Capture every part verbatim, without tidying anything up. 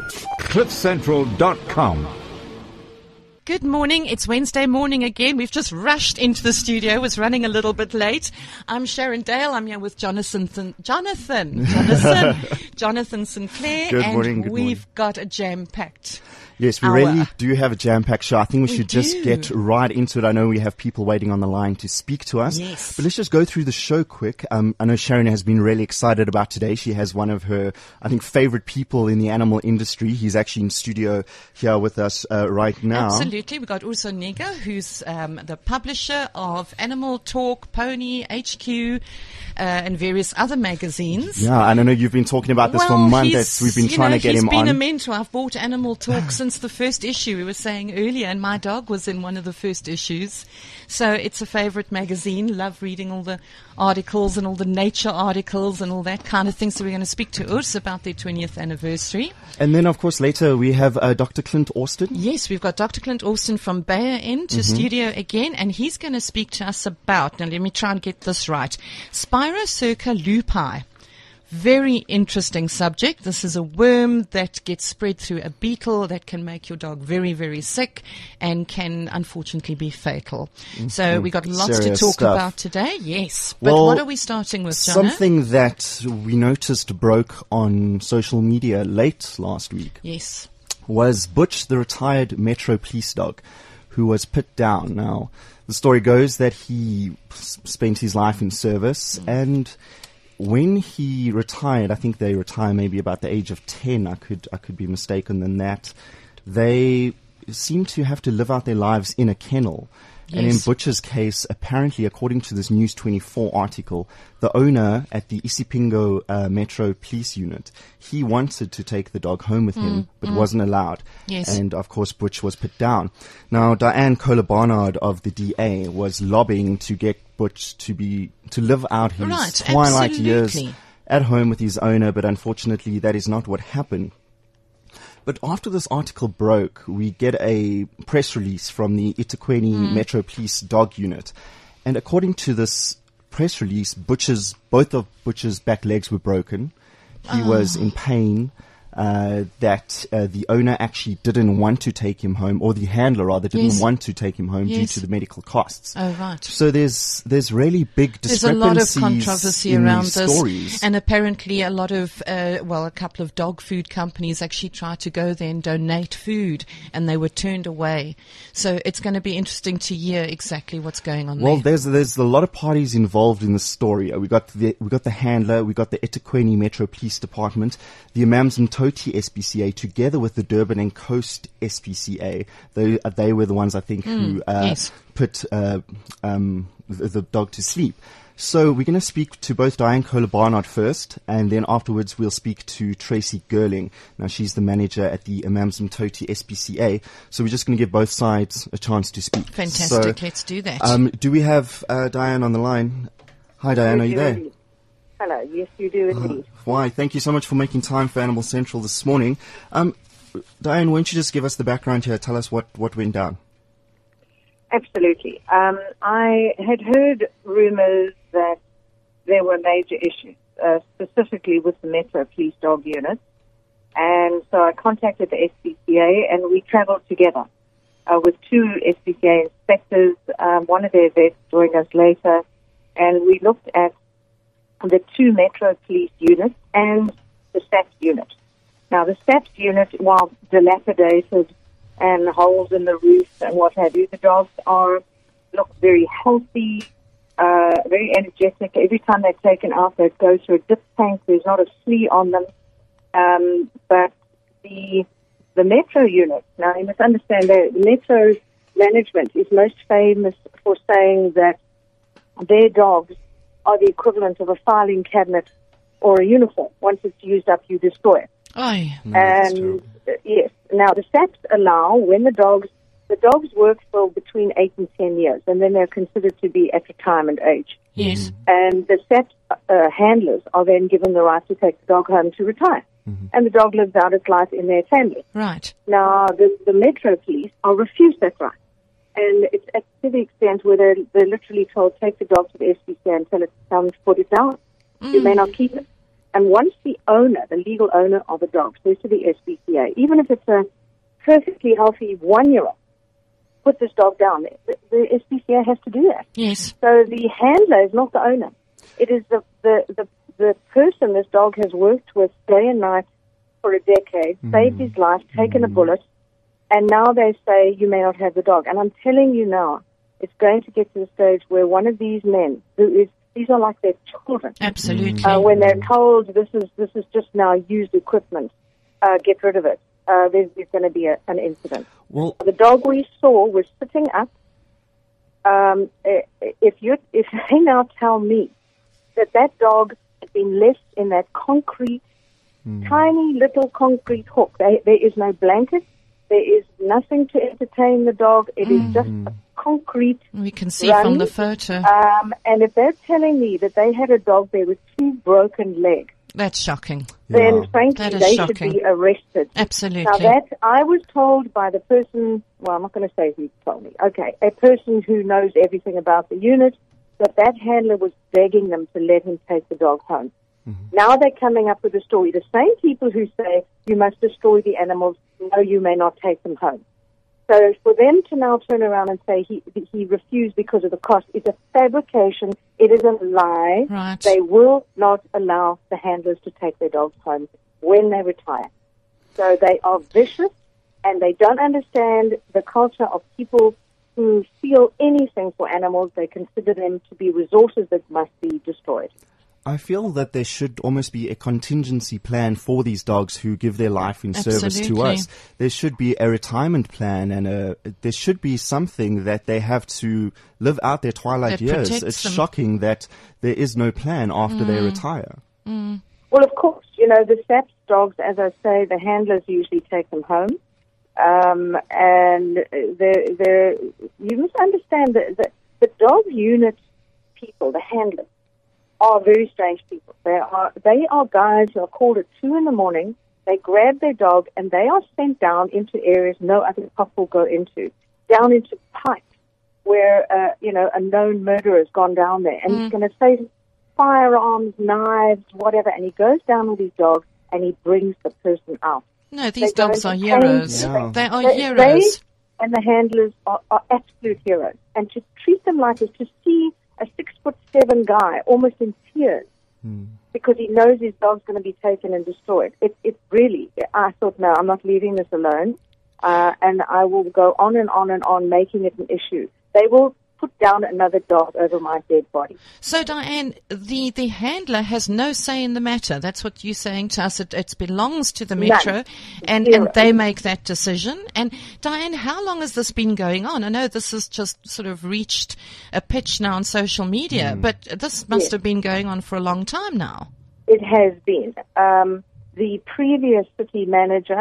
cliff central dot com. Good morning. It's Wednesday morning again. We've just rushed into the studio. Was running a little bit late. I'm Sharon Dale. I'm here with Jonathan, Jonathan, Jonathan, Jonathan Sinclair. Good and morning. Good we've morning. got a jam-packed Yes, we hour. really do have a jam-packed show. I think we, We should do. just get right into it. I know we have people waiting on the line to speak to us. Yes. But let's just go through the show quick. Um, I know Sharon has been really excited about today. She has one of her, I think, favorite people in the animal industry. He's actually in studio here with us uh, right now. Absolutely. We've got Urso Nega, who's um, the publisher of Animal Talk, Pony, H Q, uh, and various other magazines. Yeah, and I know you've been talking about this well, for months. he's- We've been you trying know, to get he's him been on. a mentor. I've bought Animal Talk since the first issue. We were saying earlier, and my dog was in one of the first issues. So it's a favorite magazine. Love reading all the articles and all the nature articles and all that kind of thing. So we're going to speak to Urs about their twentieth anniversary. And then, of course, later we have uh, Doctor Clint Austin. Yes, we've got Doctor Clint Austin from Bayer in to Mm-hmm. studio again, and he's going to speak to us about, now let me try and get this right, Spirocerca lupi. Very interesting subject. This is a worm that gets spread through a beetle that can make your dog very, very sick and can unfortunately be fatal. So we got lots to Serious talk stuff. about today. Yes. But Well, what are we starting with, Jonna? Something that we noticed broke on social media late last week Yes. was Butch, the retired Metro police dog, who was put down. Now, the story goes that he s- spent his life in service, and when he retired, I think they retire maybe about the age of ten. I could I could be mistaken than that. They seem to have to live out their lives in a kennel. And in Yes. Butch's case, apparently, according to this News twenty-four article, the owner at the Isipingo uh, Metro Police Unit, he wanted to take the dog home with him, but wasn't allowed. Yes. And, of course, Butch was put down. Now, Diane Kohler-Barnard of the D A was lobbying to get Butch to be to live out his Right, twilight years absolutely. at home with his owner, but unfortunately, that is not what happened. But after this article broke, we get a press release from the eThekwini Hmm. Metro Police Dog Unit. And according to this press release, Butch's, both of Butch's back legs were broken. He was Oh. in pain. Uh, that uh, the owner actually didn't want to take him home, or the handler rather didn't Yes. want to take him home due Yes. to the medical costs. Oh, right. So there's there's really big There's a discrepancies lot of controversy in around these this, stories. and apparently a lot of, uh, well, a couple of dog food companies actually tried to go there and donate food, and they were turned away. So it's going to be interesting to hear exactly what's going on Well, there. there's there's a lot of parties involved in this story. Uh, We got the we got the handler, we got the eThekwini Metro Police Department, the Amanzimtoti S P C A, together with the Durban and Coast S P C A. They uh, they were the ones I think who uh, yes. put uh, um, the, the dog to sleep. So we're going to speak to both Diane Kohler-Barnard first, and then afterwards we'll speak to Tracy Gerling. Now she's the manager at the Amanzimtoti S P C A. So we're just going to give both sides a chance to speak. Fantastic. So, Let's do that. um, do we have uh, Diane on the line? Hi, Diane. Are you there? Hello, yes, you do indeed. Why? Thank you so much for making time for Animal Central this morning. Um, Diane, why don't you just give us the background here? Tell us what, what went down. Absolutely. Um, I had heard rumors that there were major issues, uh, specifically with the Metro Police Dog Unit. And so I contacted the S P C A, and we traveled together uh, with two S P C A inspectors. Um, one of their vets joined us later, and we looked at the two Metro Police units and the S A P S unit. Now, the S A P S unit, while dilapidated and holes in the roof and what have you, the dogs are look very healthy, uh, very energetic. Every time they're taken out, they go through a dip tank. There's not a flea on them. Um, but the the Metro unit, now you must understand that Metro management is most famous for saying that their dogs are the equivalent of a filing cabinet or a uniform. Once it's used up, you destroy it. Aye. And uh, yes, now the S A Ps allow when the dogs the dogs work for between eight and ten years, and then they're considered to be at retirement age. Yes. And the S A P uh, handlers are then given the right to take the dog home to retire, Mm-hmm. and the dog lives out its life in their family. Right. Now the the Metro Police are refused that right, and it's at to the extent where they're, they're literally told take the dog to the S P C A until it's time to put it down. You may not keep it. And once the owner, the legal owner of a dog, says to the S P C A, even if it's a perfectly healthy one-year-old, put this dog down, the, the S P C A has to do that. Yes. So the handler is not the owner. It is the, the, the, the person this dog has worked with day and night for a decade, mm. saved his life, taken mm. a bullet, and now they say you may not have the dog. And I'm telling you now, it's going to get to the stage where one of these men, who is, these are like their children. Absolutely. Uh, when they're told this is this is just now used equipment, uh, get rid of it. Uh, there's, there's going to be a, an incident. Well, the dog we saw was sitting up. Um, if you if they now tell me that that dog had been left in that concrete, mm. tiny little concrete hook, there, there is no blanket. There is nothing to entertain the dog. It mm. is just a concrete We can see run. from the photo. Um, and if they're telling me that they had a dog there with two broken legs, that's shocking. then Yeah. frankly That is they shocking. should be arrested. Absolutely. Now that, I was told by the person, well, I'm not going to say who told me, okay, a person who knows everything about the unit, that that handler was begging them to let him take the dog home. Mm-hmm. Now they're coming up with a story. The same people who say you must destroy the animals, no, you may not take them home. So for them to now turn around and say he he refused because of the cost, it's a fabrication. It is a lie. Right. They will not allow the handlers to take their dogs home when they retire. So they are vicious, and they don't understand the culture of people who feel anything for animals. They consider them to be resources that must be destroyed. I feel that there should almost be a contingency plan for these dogs who give their life in service to Absolutely. us. There should be a retirement plan, and a, there should be something that they have to live out their twilight That years. protects It's them. shocking that there is no plan after they retire. Mm. Well, of course, you know, the S A P S dogs, as I say, the handlers usually take them home. Um, and they're, they're, you must understand that the, the dog unit people, the handlers, are very strange people. They are they are guys who are called at two in the morning. They grab their dog and they are sent down into areas no other cop will go into, down into pipes where uh, you know a known murderer has gone down there, and Mm. he's going to say firearms, knives, whatever, and he goes down with his dog and he brings the person out. No, these They go dogs are into heroes. Yeah. cages. They are They- heroes. They and the handlers are, are absolute heroes, and to treat them like this, to see a six foot seven guy almost in tears Hmm. because he knows his dog's going to be taken and destroyed. It, it really, I thought, no, I'm not leaving this alone, uh, and I will go on and on and on making it an issue. They will put down another dog over my dead body. So, Diane, the, the handler has no say in the matter. That's what you're saying to us. It, it belongs to the Metro, None. and, Zero. and they make that decision. And, Diane, how long has this been going on? I know this has just sort of reached a pitch now on social media, Mm. but this must Yes. have been going on for a long time now. It has been. Um, the previous city manager,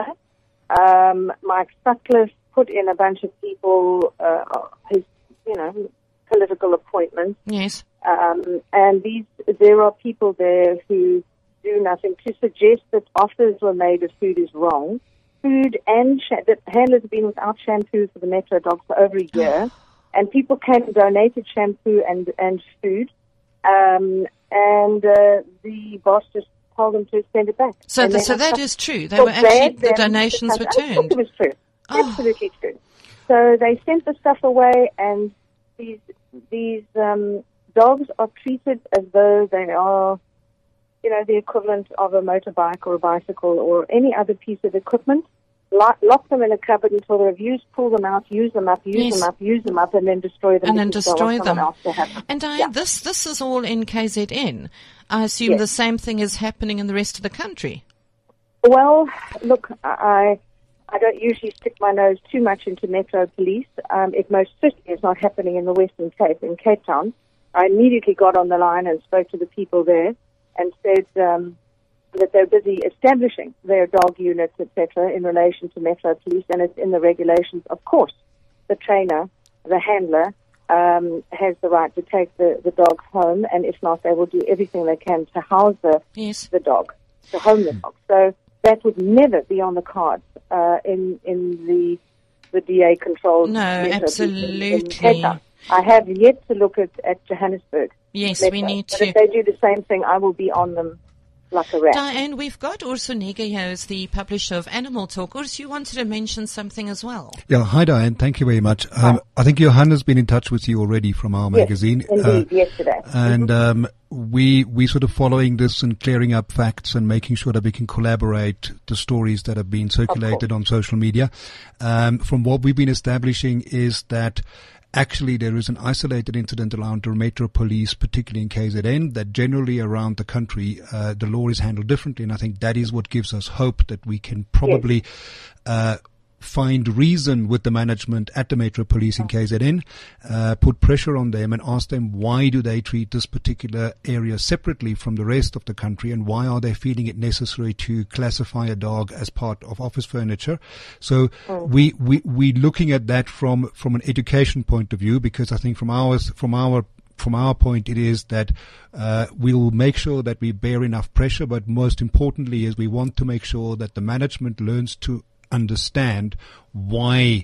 um, Mike Sutcliffe, put in a bunch of people, uh, his, you know, political appointments. Yes. Um, and these, there are people there who do nothing. To suggest that offers were made of food is wrong. Food and sh- the handlers have been without shampoo for the Metro dogs for over a year, and people came and donated shampoo and and food, um, and uh, the boss just told them to send it back. So, And the, they so have that to- is true. They forbade were actually, the them to donations were touch- I thought turned. it was true. Oh. Absolutely true. So they sent the stuff away, and these these um, dogs are treated as though they are, you know, the equivalent of a motorbike or a bicycle or any other piece of equipment. Lock, lock them in a cupboard until they're used, pull them out, use them up, use Yes. them up, use them up, and then destroy them. And then because they want destroy someone them. else to have them. And Diane, Yeah. this this is all in K Z N. I assume Yes. the same thing is happening in the rest of the country. Well, look, I I don't usually stick my nose too much into Metro Police. Um, it most certainly is not happening in the Western Cape, in Cape Town. I immediately got on the line and spoke to the people there and said um, that they're busy establishing their dog units, et cetera, in relation to Metro Police, and it's in the regulations. Of course, the trainer, the handler, um, has the right to take the, the dog home, and if not, they will do everything they can to house the Yes. the dog, to home the dog. So that would never be on the cards uh, in in the the D A controlled. No, Metro absolutely. in Cape Town. I have yet to look at, at Johannesburg. Yes, Metro. we need But to. if they do the same thing, I will be on them like a rat. Diane, we've got Urs Onega here as the publisher of Animal Talk. Urs, you wanted to mention something as well. Yeah, hi Diane, thank you very much. Um, I think Johanna's been in touch with you already from our Yes, magazine. indeed, yesterday. And um, we we sort of following this and clearing up facts and making sure that we can collaborate the stories that have been circulated on social media. Um, from what we've been establishing is that actually there is an isolated incident around the Metro Police, particularly in K Z N, that generally around the country uh, the law is handled differently, and I think that is what gives us hope that we can probably uh, find reason with the management at the Metro Police in K Z N, uh, put pressure on them and ask them why do they treat this particular area separately from the rest of the country, and why are they feeling it necessary to classify a dog as part of office furniture. So mm. we, we, we looking at that from, from an education point of view, because I think from ours, from our From our point, it is that uh, we'll make sure that we bear enough pressure, but most importantly is we want to make sure that the management learns to understand why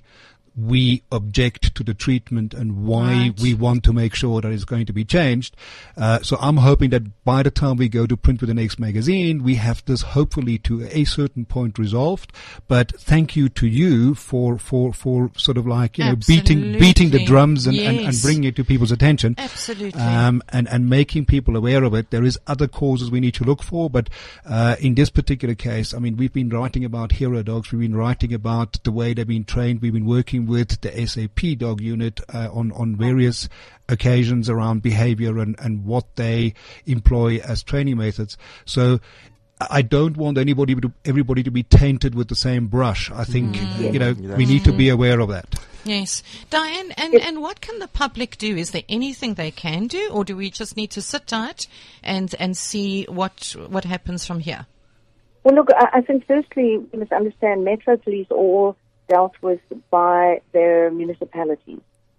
we object to the treatment and why Right. we want to make sure that it's going to be changed. Uh, so I'm hoping that by the time we go to print with the next magazine, we have this hopefully to a certain point resolved. But thank you to you for, for, for sort of like, you know, beating, beating the Absolutely. drums and, and, and Yes. bringing it to people's attention. Absolutely. Um, and, and making people aware of it. There is other causes we need to look for, but uh, in this particular case, I mean, we've been writing about hero dogs. We've been writing about the way they've been trained. We've been working with the S A P dog unit uh, on, on various occasions around behavior and, and what they employ as training methods. So I don't want anybody to, everybody to be tainted with the same brush. I think, Mm. you know, Yeah. we need to be aware of that. Yes. Diane, and, and what can the public do? Is there anything they can do, or do we just need to sit tight and, and see what, what happens from here? Well, look, I, I think firstly we must understand Metro Police all dealt with by their municipalities.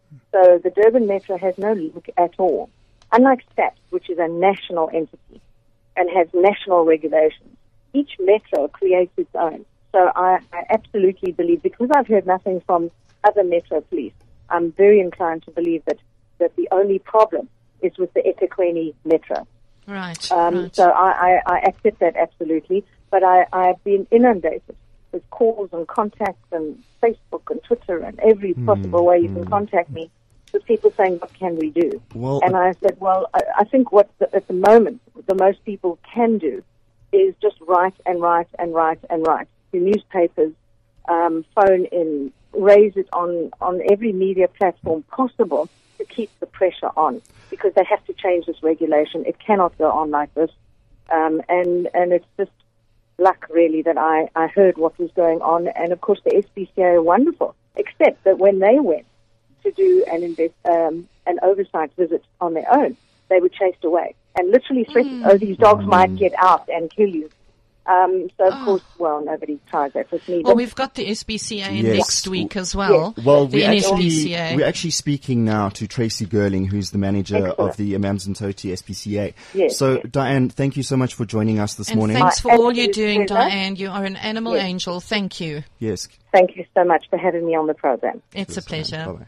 So the Durban Metro has no link at all. Unlike SAPS, which is a national entity and has national regulations, each metro creates its own. So I, I absolutely believe, because I've heard nothing from other Metro Police, I'm very inclined to believe that, that the only problem is with the eThekwini Metro. Right. Um, right. So I, I, I accept that absolutely, but I, I've been inundated with calls and contacts and Facebook and Twitter and every possible way you can contact me, with people saying, what can we do? Well, and I said, well, I, I think what the, at the moment the most people can do is just write and write and write and write to newspapers, um, phone in, raise it on, on every media platform possible to keep the pressure on, because they have to change this regulation. It cannot go on like this. Um, and, and it's just luck, really, that I, I heard what was going on. And, of course, the S P C A are wonderful, except that when they went to do an, invest, um, an oversight visit on their own, they were chased away and literally threatened, Mm. oh, these dogs might get out and kill you. Um, so, of Oh. course, well, nobody tries that with me. Well, But we've got the S B C A in Yes. next week as well. Well, the we N S actually, B C A. we're actually speaking now to Tracy Gerling, who's the manager Excellent. of the Amanzimtoti S P C A. Yes, so, yes. Diane, thank you so much for joining us this and morning. thanks for My all you're absolute doing, pleasure. Diane. You are an animal Yes. angel. Thank you. Yes. thank you so much for having me on the program. It's a pleasure. Bye-bye.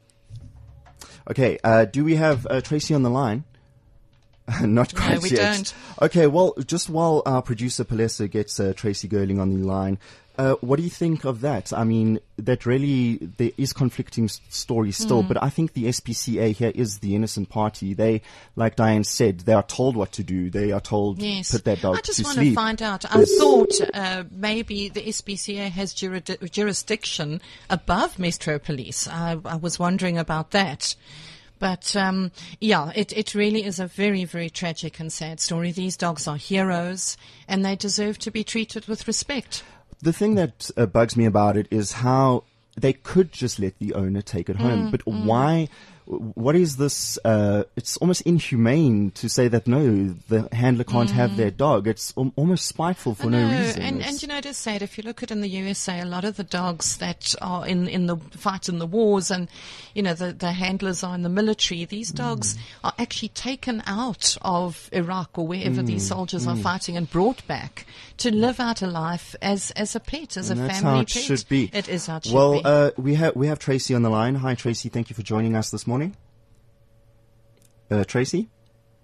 Okay, uh, do we have uh, Tracy on the line? Not quite we yet. don't. Okay, well, just while our producer Palesa gets uh, Tracy Gerling on the line, uh, what do you think of that? I mean, that really, there is conflicting s- stories still, Mm. but I think the S P C A here is the innocent party. They, like Diane said, they are told what to do. They are told Yes. put their dog I just to want sleep. to find out. I Yes. thought uh, maybe the S P C A has juri- jurisdiction above Metro Police. I, I was wondering about that. But, um, yeah, it, it really is a very, very tragic and sad story. These dogs are heroes, and they deserve to be treated with respect. The thing that uh, bugs me about it is how they could just let the owner take it home. Mm, but why? What is this? Uh, it's almost inhumane to say that no, the handler can't have their dog. It's al- almost spiteful for I no know, reason. And, It's- and you know, it is sad. If you look at in the U S A, a lot of the dogs that are in, in the fight in the wars and, you know, the, the handlers are in the military, these dogs Mm. are actually taken out of Iraq or wherever these Mm, soldiers are fighting and brought back to live out a life as, as a pet, as and a that's family how it pet. should be. It is how it should well, be. uh, we have we have Tracy on the line. Hi, Tracy. Thank you for joining us this morning. Uh, Tracy.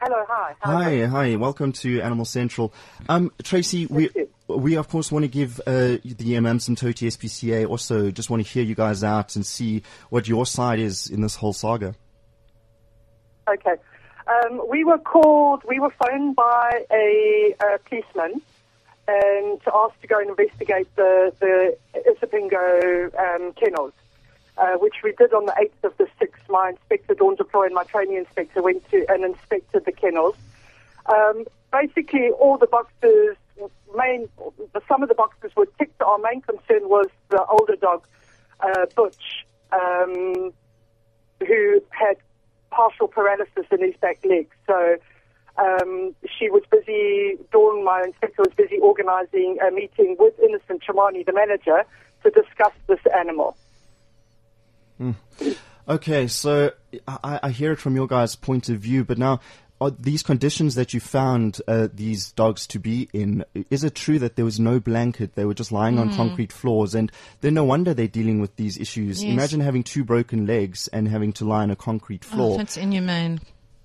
Hello, hi. How are Hi, you? hi. Welcome to Animal Central. Um, Tracy, we you. we of course want to give uh, the Amanzimtoti S P C A also just want to hear you guys out and see what your side is in this whole saga. Okay. Um, we were called, we were phoned by a, a policeman and asked to go and investigate the, the Isipingo um, kennels, uh, which we did on the eighth of the sixth. My inspector, Dawn Deploy, and my training inspector went to and inspected the kennels. Um, basically, all the boxes, main, some of the boxes were ticked. Our main concern was the older dog, uh, Butch, um, who had partial paralysis in his back leg. So um, she was busy, Dawn, my inspector, was busy organising a meeting with Innocent Chamani, the manager, to discuss this animal. Mm. Okay, so I, I hear it from your guys' point of view, but now, are these conditions that you found uh, these dogs to be in, is it true that there was no blanket, they were just lying mm. on concrete floors, and then no wonder they're dealing with these issues? Yes. Imagine having two broken legs and having to lie on a concrete floor. Oh, that's inhumane.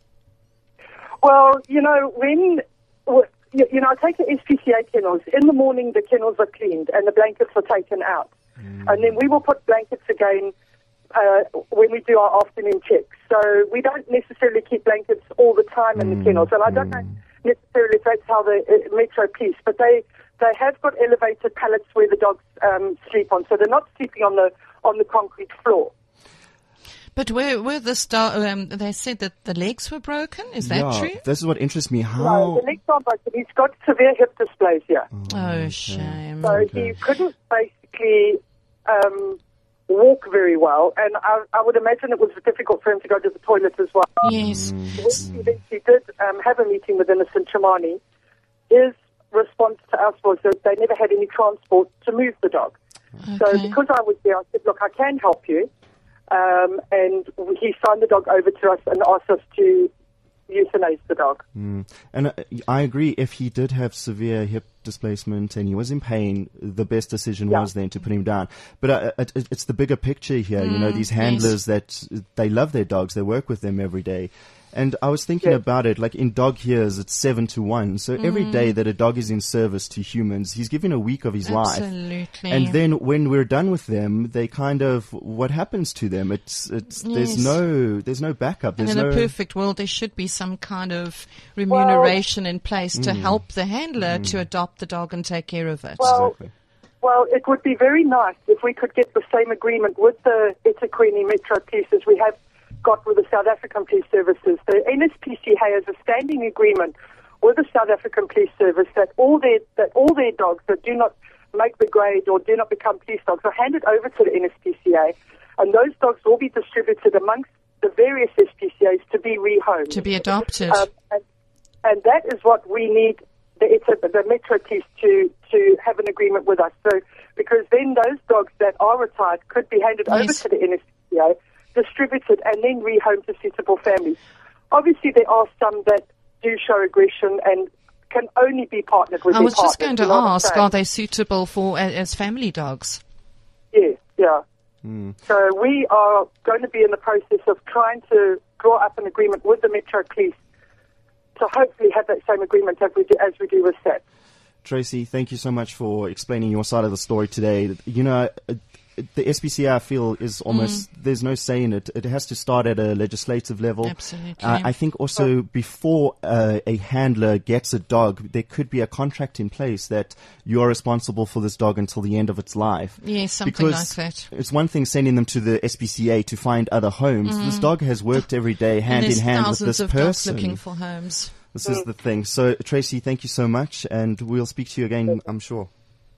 Well, you know, when, you know, I take the S P C A kennels. In the morning, the kennels are cleaned and the blankets are taken out. Mm. And then we will put blankets again uh, when we do our afternoon checks. So we don't necessarily keep blankets all the time in mm. the kennels. And I don't know necessarily if that's how the uh, Metro Police, but they, they have got elevated pallets where the dogs um, sleep on. So they're not sleeping on the on the concrete floor. But where, where the star, um, they said that the legs were broken. Is that yeah, true? This is what interests me. How? No, the legs aren't broken. He's got severe hip dysplasia. Oh, oh shame. So Okay. he couldn't basically um, walk very well, and I, I would imagine it was difficult for him to go to the toilet as well. Yes. When he eventually did um, have a meeting with Innocent Chamani, his response to us was that they never had any transport to move the dog. Okay. So because I was there, I said, look, I can help you. Um, and he signed the dog over to us and asked us to euthanize the dog. Mm. And uh, I agree, if he did have severe hip displacement and he was in pain, the best decision Yeah. was then to put him down. But uh, it, it's the bigger picture here, Mm, you know, these handlers that they love their dogs, they work with them every day. And I was thinking Yes. about it, like in dog years, it's seven to one. So every Mm. day that a dog is in service to humans, he's given a week of his life. Absolutely. And then when we're done with them, they kind of, what happens to them? It's, it's, there's Yes. no, there's no backup. And There's in no, a perfect world, there should be some kind of remuneration in place to help the handler to adopt the dog and take care of it. Well, Exactly. Well, it would be very nice if we could get the same agreement with the eThekwini Metro Police as we have got with the South African Police Services. The N S P C A has a standing agreement with the South African Police Service that all their that all their dogs that do not make the grade or do not become police dogs are handed over to the N S P C A, and those dogs will be distributed amongst the various S P C As to be rehomed. To be adopted. Um, and, and that is what we need the, the Metro Police to, to have an agreement with us. So, because then those dogs that are retired could be handed over Yes. to the N S P C A, distributed, and then rehomed to suitable families. Obviously, there are some that do show aggression and can only be partnered with I their was just partners, going to you know what I'm ask, saying? are they suitable for a- as family dogs? Yes, yeah. Mm. So we are going to be in the process of trying to draw up an agreement with the Metro Police to hopefully have that same agreement as we do, as we do with S A P. Tracy, thank you so much for explaining your side of the story today. You know, uh, the S P C A, I feel, is almost, Mm. there's no say in it. It has to start at a legislative level. Absolutely. Uh, I think also before uh, a handler gets a dog, there could be a contract in place that you are responsible for this dog until the end of its life. Yes, something Because like that. it's one thing sending them to the S P C A to find other homes. This dog has worked every day hand and in there's hand with thousands this of dogs person. looking for homes. This is the thing. So, Tracy, thank you so much, and we'll speak to you again, I'm sure.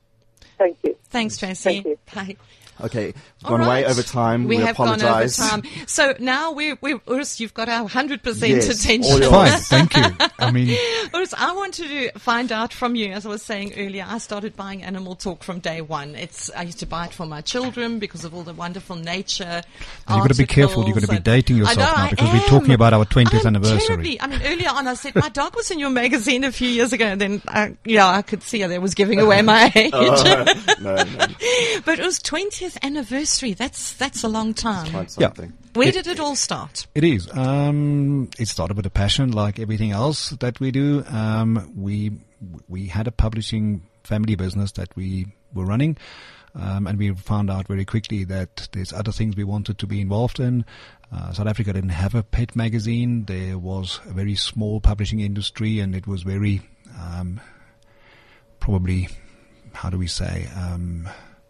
Thank you. Thanks, Tracy. Thank you. Bye. Okay, we've All gone way right. over time. We, We, have apologize. gone over time. So now we're, we're, Urs, you've got our one hundred percent Yes, attention. all yours. Fine, thank you. I mean, Urs, I want to find out from you, as I was saying earlier, I started buying Animal Talk from day one. It's I used to buy it for my children because of all the wonderful nature. you've got to be careful. You've got to be articles dating and- I yourself know, now I because we're am. talking about our twentieth I'm anniversary. terribly- I mean, earlier on I said, my dog was in your magazine a few years ago, and then, I, yeah, I could see that it was giving away my age. no, no. But it was twentieth anniversary. That's that's a long time. Quite something. Where It- did it all start? It is. Um, it started with a passion, like everything else that we do. Um, we we had a publishing family business that we were running, um, and we found out very quickly that there's other things we wanted to be involved in. Uh, South Africa didn't have a pet magazine. There was a very small publishing industry, and it was very um, probably, how do we say, um,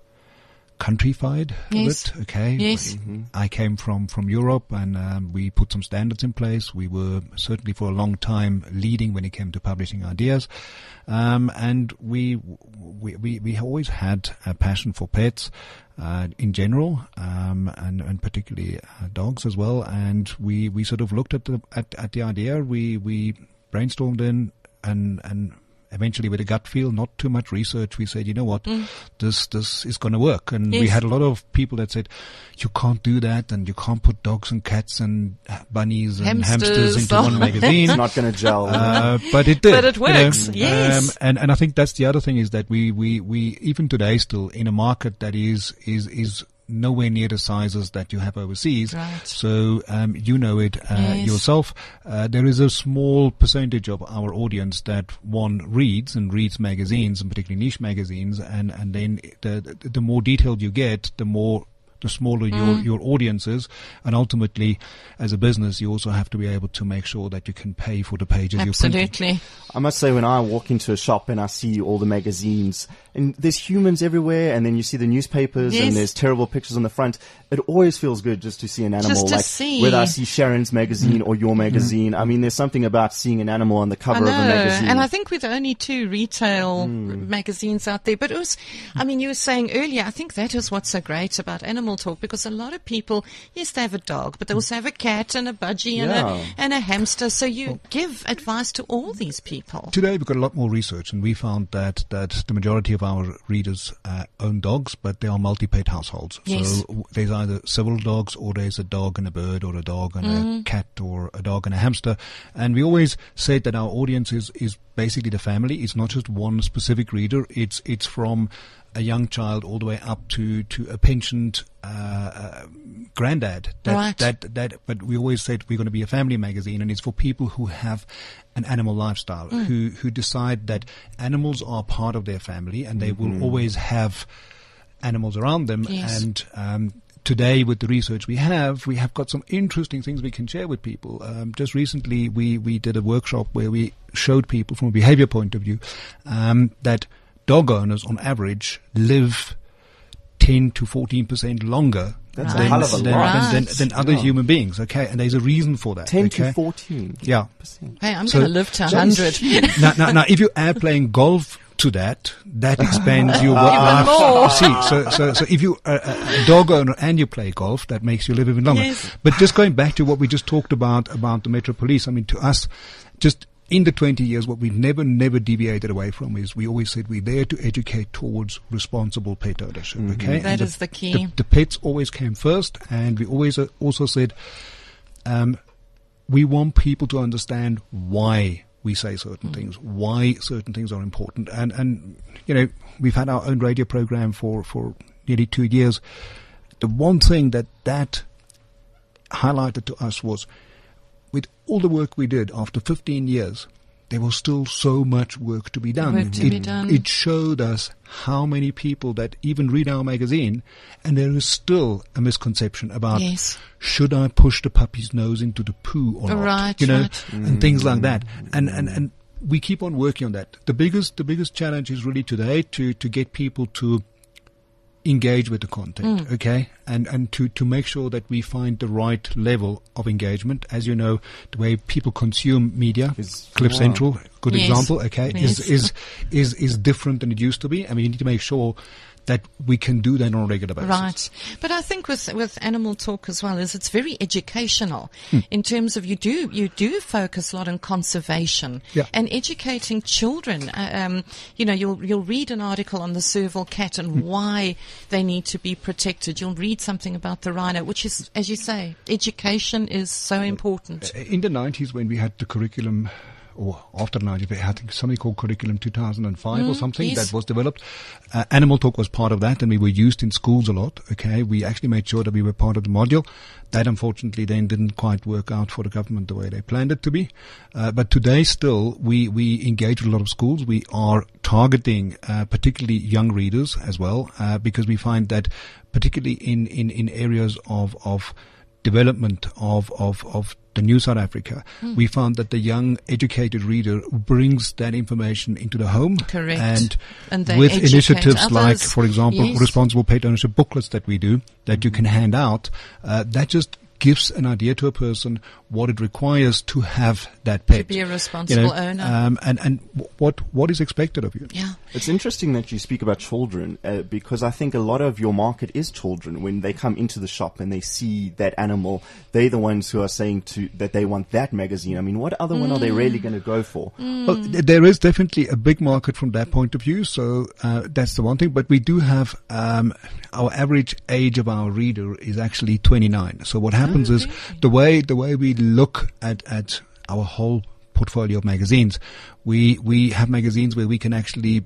countrified Yes. a bit. Okay. Yes. I came from, from Europe, and um, we put some standards in place. We were certainly for a long time leading when it came to publishing ideas. Um, and we, we, we, we always had a passion for pets, uh, in general, um, and, and particularly uh, dogs as well. And we, we sort of looked at the, at, at the idea. We, we brainstormed in and, and, eventually with a gut feel, not too much research, we said, you know what, mm. this this is going to work. And yes. we had a lot of people that said, you can't do that, and you can't put dogs and cats and bunnies and Hamsters. hamsters into one magazine. It's not going to gel. Uh, but it did. But it works, you know? yes. Um, and, and I think that's the other thing, is that we, we, we even today still in a market that is, is, is nowhere near the sizes that you have overseas. Right. So um, you know it uh, Yes. yourself. Uh, there is a small percentage of our audience that one reads and reads magazines, and particularly niche magazines, and, and then the, the the more detailed you get, the more the smaller Mm. your your audience is, and ultimately, as a business, you also have to be able to make sure that you can pay for the pages you're printing. Absolutely. I must say, when I walk into a shop and I see all the magazines, and there's humans everywhere, and then you see the newspapers, Yes. and there's terrible pictures on the front, it always feels good just to see an animal. Just to like see. whether I see Sharon's magazine or your magazine. I mean, there's something about seeing an animal on the cover I know, of a magazine. and I think we're the only two retail magazines out there. But it was, I mean, you were saying earlier, I think that is what's so great about Animal Talk, because a lot of people, yes, they have a dog, but they also have a cat and a budgie and, Yeah. a, and a hamster. So you give advice to all these people. Today we've got a lot more research, and we found that, that the majority of our readers uh, own dogs, but they are multi-pet households. Yes. So w- there's either several dogs, or there's a dog and a bird, or a dog and Mm. a cat, or a dog and a hamster. And we always said that our audience is, is basically the family. It's not just one specific reader. It's it's from a young child all the way up to, to a pensioned uh, uh, granddad. That, Right. That, that, but we always said we're going to be a family magazine, and it's for people who have an animal lifestyle, Mm. who, who decide that animals are part of their family, and they will always have animals around them. Yes. And um, today, with the research we have, we have got some interesting things we can share with people. Um, just recently, we, we did a workshop where we showed people from a behavior point of view um, that dog owners on average live ten to fourteen percent longer That's Right. a hell of a than, lot. than, than, than other Yeah. human beings. Okay. And there's a reason for that. ten okay? to fourteen. Yeah. percent. Hey, I'm So- going to live to one That is hundred. huge. now, now, now, if you add playing golf to that, that expands your work life. more. You see, so, so, so if you're a, a dog owner and you play golf, that makes you live even longer. Yes. But just going back to what we just talked about, about the Metro Police, I mean, to us, just in the twenty years, what we've never, never deviated away from is we always said we're there to educate towards responsible pet ownership. Okay. That And is the key. The, the pets always came first, and we always uh, also said, um, we want people to understand why we say certain things, why certain things are important. And, and, you know, we've had our own radio program for, for nearly two years. The one thing that that highlighted to us was, with all the work we did after fifteen years, there was still so much work to be done. Work to it, be done. It showed us how many people that even read our magazine, and there is still a misconception about, Yes. should I push the puppy's nose into the poo or not? Right, you know, right. and things like that. And, and, and we keep on working on that. The biggest, the biggest challenge is really today to, to get people to engage with the content, Mm. okay? And, and to, to make sure that we find the right level of engagement. As you know, the way people consume media, Is- Cliff yeah. Central, good Yes. example, okay, Yes. is, is, is, is different than it used to be. I mean, you need to make sure that we can do that on a regular basis. Right. But I think with, with Animal Talk as well is it's very educational Hmm. in terms of you do, you do focus a lot on conservation Yeah. and educating children. Uh, Um, you know, you'll, you'll read an article on the serval cat and Hmm. why they need to be protected. You'll read something about the rhino, which is, as you say, education is so important. In the nineties, when we had the curriculum or after the nineties, I think something called Curriculum two thousand five or something yes. that was developed. Uh, Animal Talk was part of that, and we were used in schools a lot. Okay, we actually made sure that we were part of the module. That unfortunately then didn't quite work out for the government the way they planned it to be. Uh, but today still, we, we engage with a lot of schools. We are targeting uh, particularly young readers as well, uh, because we find that particularly in, in, in areas of, of development of, of, of the new South Africa, mm. we found that the young educated reader brings that information into the home. Correct. And, and they with educate initiatives others. like, for example, Yes. responsible pet ownership booklets that we do, that you can hand out, uh, that just gives an idea to a person what it requires to have that pet. To be a responsible you know, owner. Um, and, and what, what is expected of you. Yeah. It's interesting that you speak about children, uh, because I think a lot of your market is children. When they come into the shop and they see that animal, they're the ones who are saying to that they want that magazine. I mean, what other mm. one are they really going to go for? Mm. Well, th- there is definitely a big market from that point of view. So uh, that's the one thing. But we do have um, our average age of our reader is actually twenty-nine. So what happens Oh, is really? the way the way we look at at our whole portfolio of magazines, we we have magazines where we can actually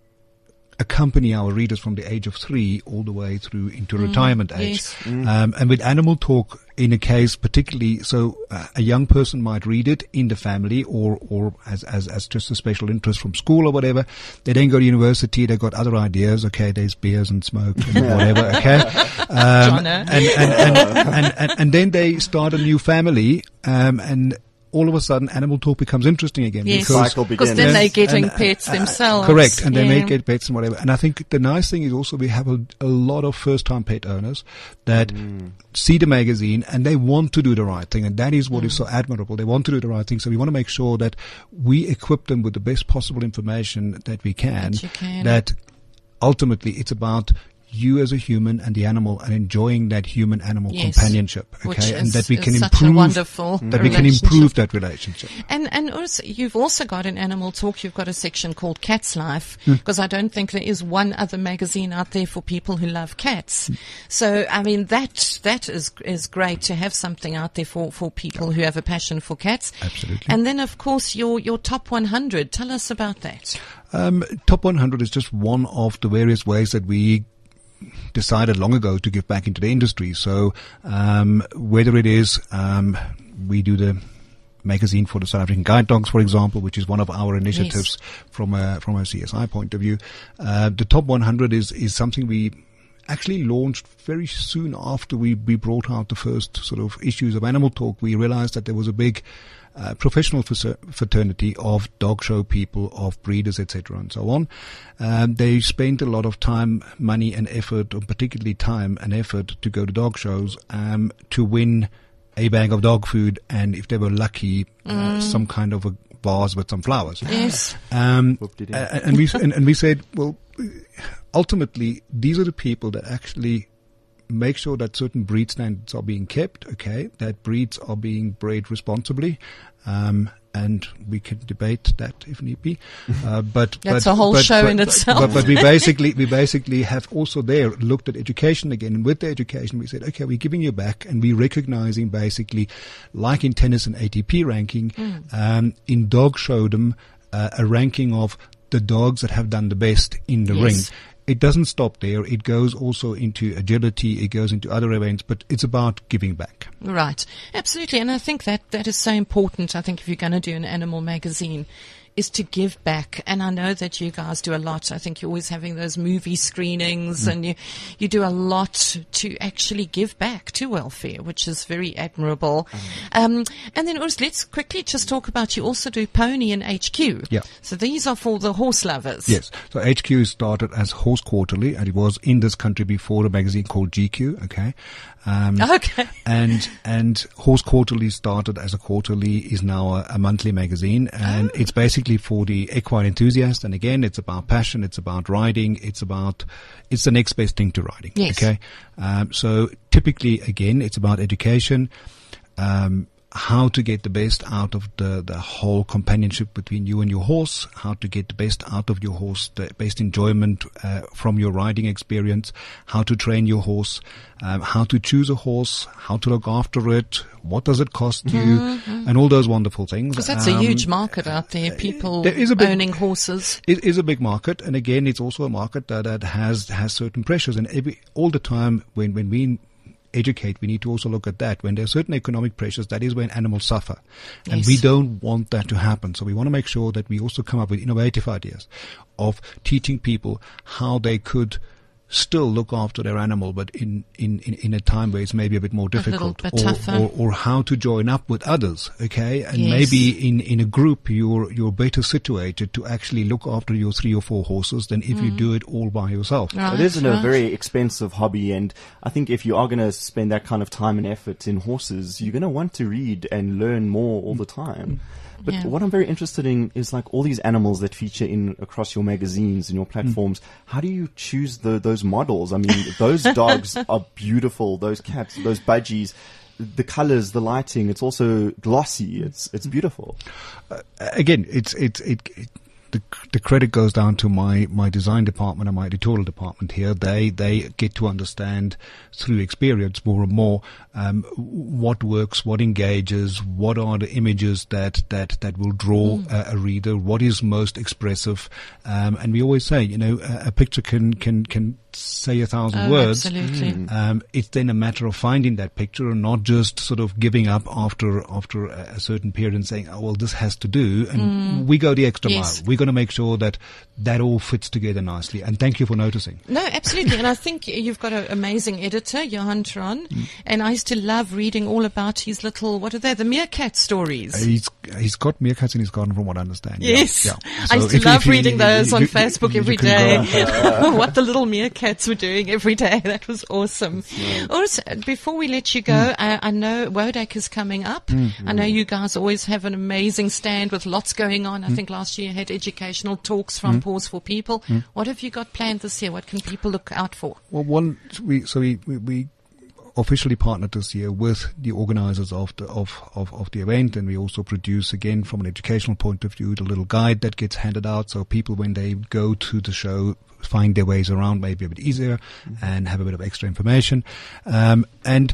accompany our readers from the age of three all the way through into Mm, retirement age. yes. Mm. Um, and with Animal Talk, in a case particularly, so uh, a young person might read it in the family or, or as, as, as just a special interest from school or whatever. They then go to university, they've got other ideas. Okay, there's beers and smoke and whatever, okay? Um, Jono. and, and, and, and, and, and then they start a new family, um, and all of a sudden Animal Talk becomes interesting again. Yes. Because Cycle Because begins. then they're and- getting and- pets uh, themselves. Correct, and they Yeah. may get pets and whatever. And I think the nice thing is also we have a, a lot of first-time pet owners that Mm. see the magazine and they want to do the right thing, and that is what is Mm. so admirable. They want to do the right thing, so we want to make sure that we equip them with the best possible information that we can. That you can. That ultimately it's about you as a human and the animal and enjoying that human-animal Yes. companionship, Which okay, and is- that we is can such a improve wonderful that we can relationship. improve that relationship. And and also, you've also got in Animal Talk, you've got a section called Cat's Life, Hmm. because I don't think there is one other magazine out there for people who love cats. Hmm. So, I mean, that that is is great to have something out there for, for people who have a passion for cats. Absolutely. And then, of course, your, your top one hundred. Tell us about that. Um, Top one hundred is just one of the various ways that we decided long ago to give back into the industry. So um, whether it is um, we do the magazine for the South African guide dogs, for example, which is one of our initiatives from a from a C S I point of view. Uh, the top one hundred is is something we actually launched very soon after we we brought out the first sort of issues of Animal Talk. We realized that there was a big Uh, professional fraternity of dog show people, of breeders, et cetera, and so on. Um, they spent a lot of time, money, and effort, or particularly time and effort, to go to dog shows um, to win a bag of dog food, and if they were lucky, uh, some kind of a vase with some flowers. Yes. Um, Whoop-de-doo. uh, and we and, and we said, well, ultimately, these are the people that actually make sure that certain breed standards are being kept, okay, that breeds are being bred responsibly, um, and we can debate that if need be. Uh, but That's but, a whole but, show but, in but, itself. But, but we basically we basically have also there looked at education again, and with the education we said, okay, we're giving you back, and we're recognizing basically, like in tennis and A T P ranking, Mm. um, in dog showdom, uh, a ranking of the dogs that have done the best in the Yes. ring. It doesn't stop there. It goes also into agility. It goes into other events, but it's about giving back. Right. Absolutely. And I think that, that is so important. I think if you're going to do an animal magazine, is to give back. And I know that you guys do a lot. I think you're always having those movie screenings Mm. and you, you do a lot to actually give back to welfare, which is very admirable. Um, and then Urs, let's quickly just talk about, you also do Pony and H Q. Yeah. So these are for the horse lovers. Yes. So H Q started as Horse Quarterly, and it was in this country before a magazine called G Q. Okay. Um, Okay. and and Horse Quarterly started as a quarterly, is now a, a monthly magazine, and Oh. it's basically for the equine enthusiast. And again, it's about passion, it's about riding, it's about it's the next best thing to riding. Yes. Okay. Um, so typically, again, it's about education. Um, how to get the best out of the, the whole companionship between you and your horse, how to get the best out of your horse, the best enjoyment uh, from your riding experience, how to train your horse, um, how to choose a horse, how to look after it, what does it cost you, mm-hmm. and all those wonderful things. Because that's um, a huge market out there, people there is a big, owning horses. It is a big market, and again, it's also a market that, that has has certain pressures, and every, all the time when, when we educate, we need to also look at that. When there are certain economic pressures, that is when animals suffer. Yes. And we don't want that to happen. So we want to make sure that we also come up with innovative ideas of teaching people how they could still look after their animal, but in, in, in, in a time where it's maybe a bit more difficult, bit or, or, or how to join up with others, okay? And yes. maybe in, in a group, you're, you're better situated to actually look after your three or four horses than if mm. you do it all by yourself. Right, it isn't right. a very expensive hobby, and I think if you are going to spend that kind of time and effort in horses, you're going to want to read and learn more all the time. But yeah. what I'm very interested in is like all these animals that feature in across your magazines and your platforms. Mm. How do you choose the, those models? I mean, those dogs are beautiful. Those cats, those budgies, the colors, the lighting. It's also glossy. It's it's beautiful. Uh, again, it's it's it. it The, the credit goes down to my, my design department and my editorial department here. They they get to understand through experience more and more um, what works, what engages, what are the images that that, that will draw mm. a, a reader, what is most expressive. Um, and we always say, you know, a, a picture can can can say a thousand oh, words. Absolutely. Mm. Um, it's then a matter of finding that picture and not just sort of giving up after after a, a certain period and saying, oh well, this has to do, and mm. we go the extra yes. mile. We going to make sure that that all fits together nicely. And thank you for noticing. No, absolutely. And I think you've got an amazing editor, Johan Tron. Mm. And I used to love reading all about his little, what are they, the meerkat stories. Uh, he's he's got meerkats in his garden from what I understand. Yes. Yeah. Yeah. So I used to love you, reading you, those you, on you, Facebook every day. What the little meerkats were doing every day. That was awesome. Nice. Also, before we let you go, mm. I, I know Wodak is coming up. Mm. I know you guys always have an amazing stand with lots going on. I mm. think last year you had educational talks from mm. Paws for People. Mm. What have you got planned this year? What can people look out for? Well, one, we, so we, we, we officially partnered this year with the organizers of the, of, of, of the event, and we also produce, again, from an educational point of view, the little guide that gets handed out so people, when they go to the show, find their ways around maybe a bit easier mm. and have a bit of extra information. Um, and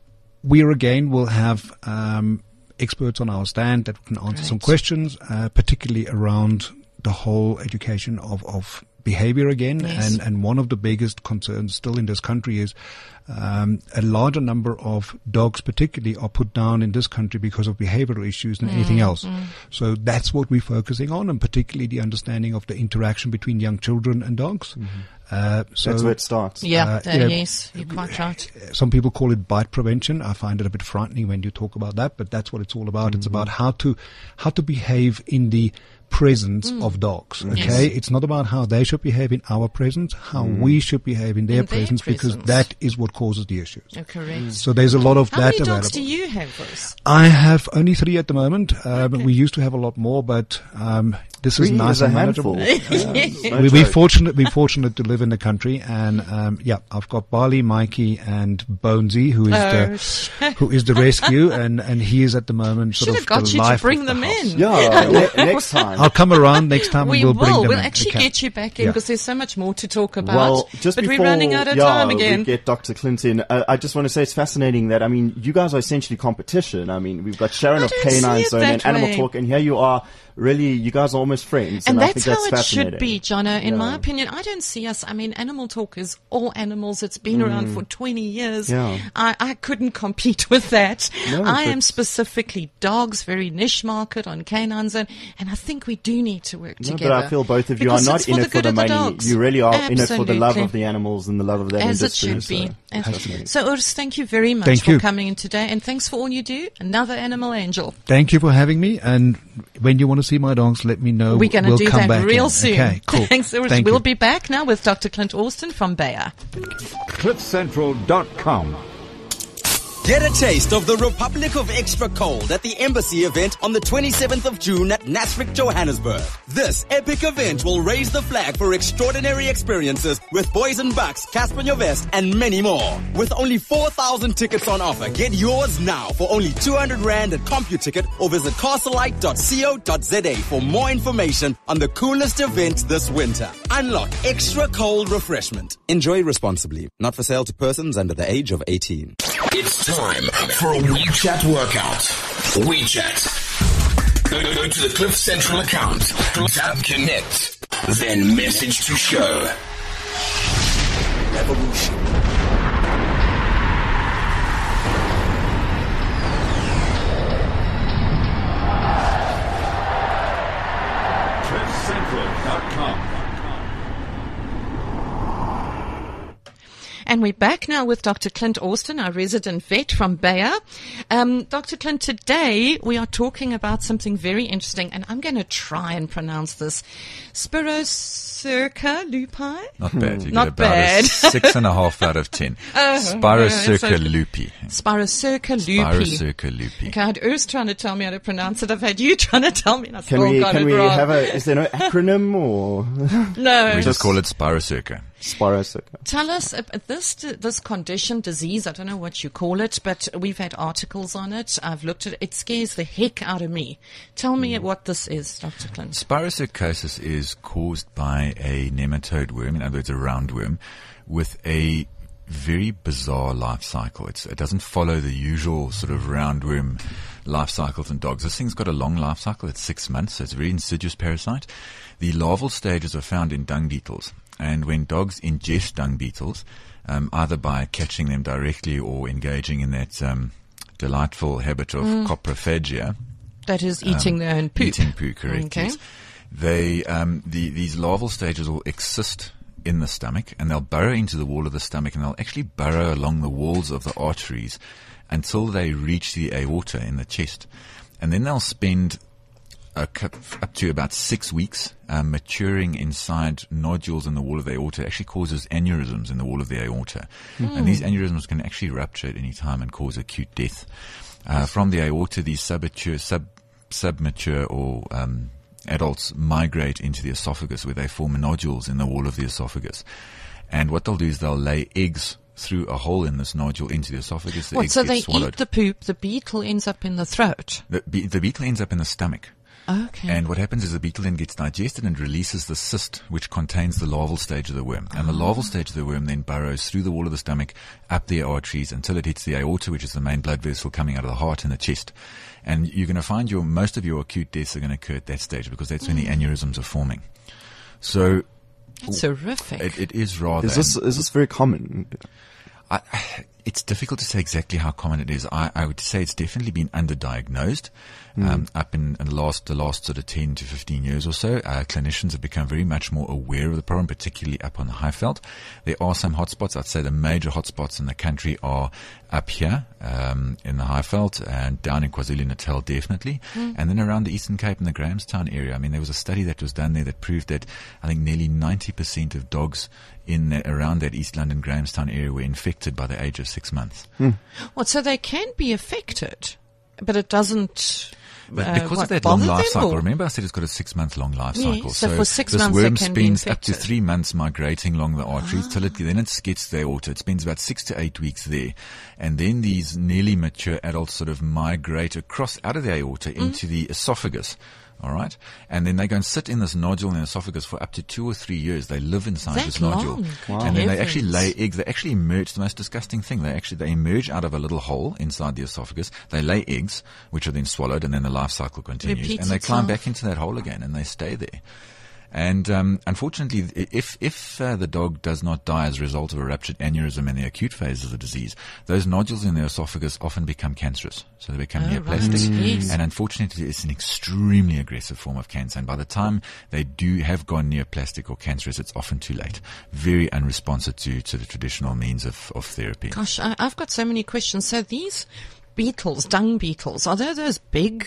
we again will have um, experts on our stand that can answer right. some questions, uh, particularly around the whole education of, of behavior again. Yes. And, and one of the biggest concerns still in this country is um, a larger number of dogs particularly are put down in this country because of behavioral issues than mm, anything else. Mm. So that's what we're focusing on, and particularly the understanding of the interaction between young children and dogs. Mm-hmm. Uh, so, that's where it starts. Yeah, uh, uh, you know, yes, you're quite right. Some people call it bite prevention. I find it a bit frightening when you talk about that, but that's what it's all about. Mm-hmm. It's about how to how to behave in the presence mm. of dogs. Okay, yes. It's not about how they should behave in our presence, how mm. we should behave in their, in presence, their presence, because that is what causes the issues. Oh, correct. So there's a lot of how that available. How many dogs available. do you have, Rose? I have only three at the moment. Um, okay. We used to have a lot more, but um, this three is nice is and a handful. manageable. Yeah, no we, we're fortunate. We're fortunate to live in the country, and um, yeah, I've got Barley, Mikey, and Bonesy, who is oh, the who is the rescue, and, and he is at the moment sort Should of have got the you life to bring of the them house. in. Yeah, ne- next time I'll come around next time. We and we'll will. Bring them we'll in. actually Okay. get you back in Yeah. because there's so much more to talk about. Well, just but before we're running out of yeah, time again. we get Doctor Clinton, uh, I just want to say it's fascinating that, I mean, you guys are essentially competition. I mean, we've got Sharon I of don't Canine see it Zone that and Animal way. Talk, and here you are. Really, you guys are almost friends, And, and, I that's think that's how it fascinating. should be, Jono. In Yeah. my opinion, I don't see us. I mean, Animal Talk is all animals. It's been Mm. around for twenty years. Yeah. I, I couldn't compete with that. No, I but- am specifically dogs, very niche market on Canine Zone, and I think we do need to work No, together. but I feel both of you Because are it's not for in the it for good the of the money. dogs. You really are in it for the love Absolutely. of the animals and the love of that As industry. it should be. So, As- fascinating. So, Urs, thank you very much Thank for you. coming in today, and thanks for all you do. Another animal angel. Thank you for having me. And when you want to see my dogs, let me know. We're going to we'll do come that back real in. soon. Okay, cool. Thanks, Urs. Thank we'll you. be back now with Doctor Clint Austin from Bayer. cliff central dot com Get a taste of the Republic of Extra Cold at the Embassy event on the twenty-seventh of June at Nasrec, Johannesburg. This epic event will raise the flag for extraordinary experiences with Boys and Bucks, Casper Nyovest, and many more. With only four thousand tickets on offer, get yours now for only two hundred rand at CompuTicket or visit castlelight dot co dot za for more information on the coolest event this winter. Unlock extra cold refreshment. Enjoy responsibly. Not for sale to persons under the age of eighteen. It's time for a WeChat workout. WeChat. Go, go to the Cliff Central account, tap connect, then message to show. Revolution. cliff central dot com. And we're back now with Doctor Clint Austin, our resident vet from Bayer. Um, Doctor Clint, today we are talking about something very interesting, and I'm going to try and pronounce this. Spirocerca lupi? Not bad. You Not get about bad. a six and a half out of ten. Oh, Spirocerca yeah, so- lupi. Spirocerca lupi. Spirocerca lupi. Okay, I had Urs trying to tell me how to pronounce it. I've had you trying to tell me, and I Can still we, got can it we wrong. have a, is there no acronym or no. We just call it Spirocerca. Spirocerca? Tell us uh, this this condition, disease. I don't know what you call it, but we've had articles on it. I've looked at it. It scares the heck out of me. Tell me what this is, Doctor Clint. Spirocercosis is caused by a nematode worm, in other words, a roundworm, with a very bizarre life cycle. It's, it doesn't follow the usual sort of roundworm life cycles in dogs. This thing's got a long life cycle. It's six months, so it's a very insidious parasite. The larval stages are found in dung beetles. And when dogs ingest dung beetles, um, either by catching them directly or engaging in that um, delightful habit of Mm. coprophagia, That is eating um, their own poop. eating poo, correct? Okay. Yes. They um, the, these larval stages will exist in the stomach, and they'll burrow into the wall of the stomach, and they'll actually burrow along the walls of the arteries until they reach the aorta in the chest, and then they'll spend Uh, up to about six weeks um, maturing inside nodules in the wall of the aorta. It actually causes aneurysms in the wall of the aorta. Mm. And these aneurysms can actually rupture at any time and cause acute death. Uh, from the aorta, these submature, sub, submature or um, adults migrate into the esophagus, where they form nodules in the wall of the esophagus. And what they'll do is they'll lay eggs through a hole in this nodule into the esophagus. The What, eggs so get they swallowed. eat the poop, the beetle ends up in the throat? The, be- the beetle ends up in the stomach. Okay. And what happens is the beetle then gets digested and releases the cyst, which contains the larval stage of the worm. And the larval stage of the worm then burrows through the wall of the stomach, up the arteries, until it hits the aorta, which is the main blood vessel coming out of the heart and the chest. And you're going to find your most of your acute deaths are going to occur at that stage, because that's when the aneurysms are forming. So That's horrific. it, it is rather. Is this, is this very common? I, it's difficult to say exactly how common it is. I, I would say it's definitely been underdiagnosed. Um, up in, in the last, the last sort of ten to fifteen years or so, uh, clinicians have become very much more aware of the problem, particularly up on the Highveld. There are some hotspots. I'd say the major hotspots in the country are up here, um, in the Highveld, and down in KwaZulu-Natal, definitely. Mm. And then around the Eastern Cape and the Grahamstown area. I mean, there was a study that was done there that proved that I think nearly ninety percent of dogs in that, around that East London Grahamstown area were infected by the age of six months. Well, so they can be affected, but it doesn't. But uh, because what, of that long bother life them, cycle, or- remember I said it's got a six month long life Yes, cycle. so for six this months they worm can be spends up to infected. three months migrating along the arteries Ah. till it then it gets to the aorta. It spends about six to eight weeks there, and then these nearly mature adults sort of migrate across out of the aorta Mm. into the esophagus. All right, and then they go and sit in this nodule in the esophagus for up to two or three years. They live inside That this nodule, long? Wow. and then they Heavens. actually lay eggs. They actually emerge. The most disgusting thing, they actually they emerge out of a little hole inside the esophagus. They lay eggs, which are then swallowed, and then the life cycle continues. Repeats and they climb itself. back into that hole again, and they stay there. And um, unfortunately, if if uh, the dog does not die as a result of a ruptured aneurysm in the acute phase of the disease, those nodules in the esophagus often become cancerous. So they become Oh, neoplastic. right. Yes. And unfortunately, it's an extremely aggressive form of cancer. And by the time they do have gone neoplastic or cancerous, it's often too late. Very unresponsive to, to the traditional means of, of therapy. Gosh, I, I've got so many questions. So these beetles, dung beetles, are they those big,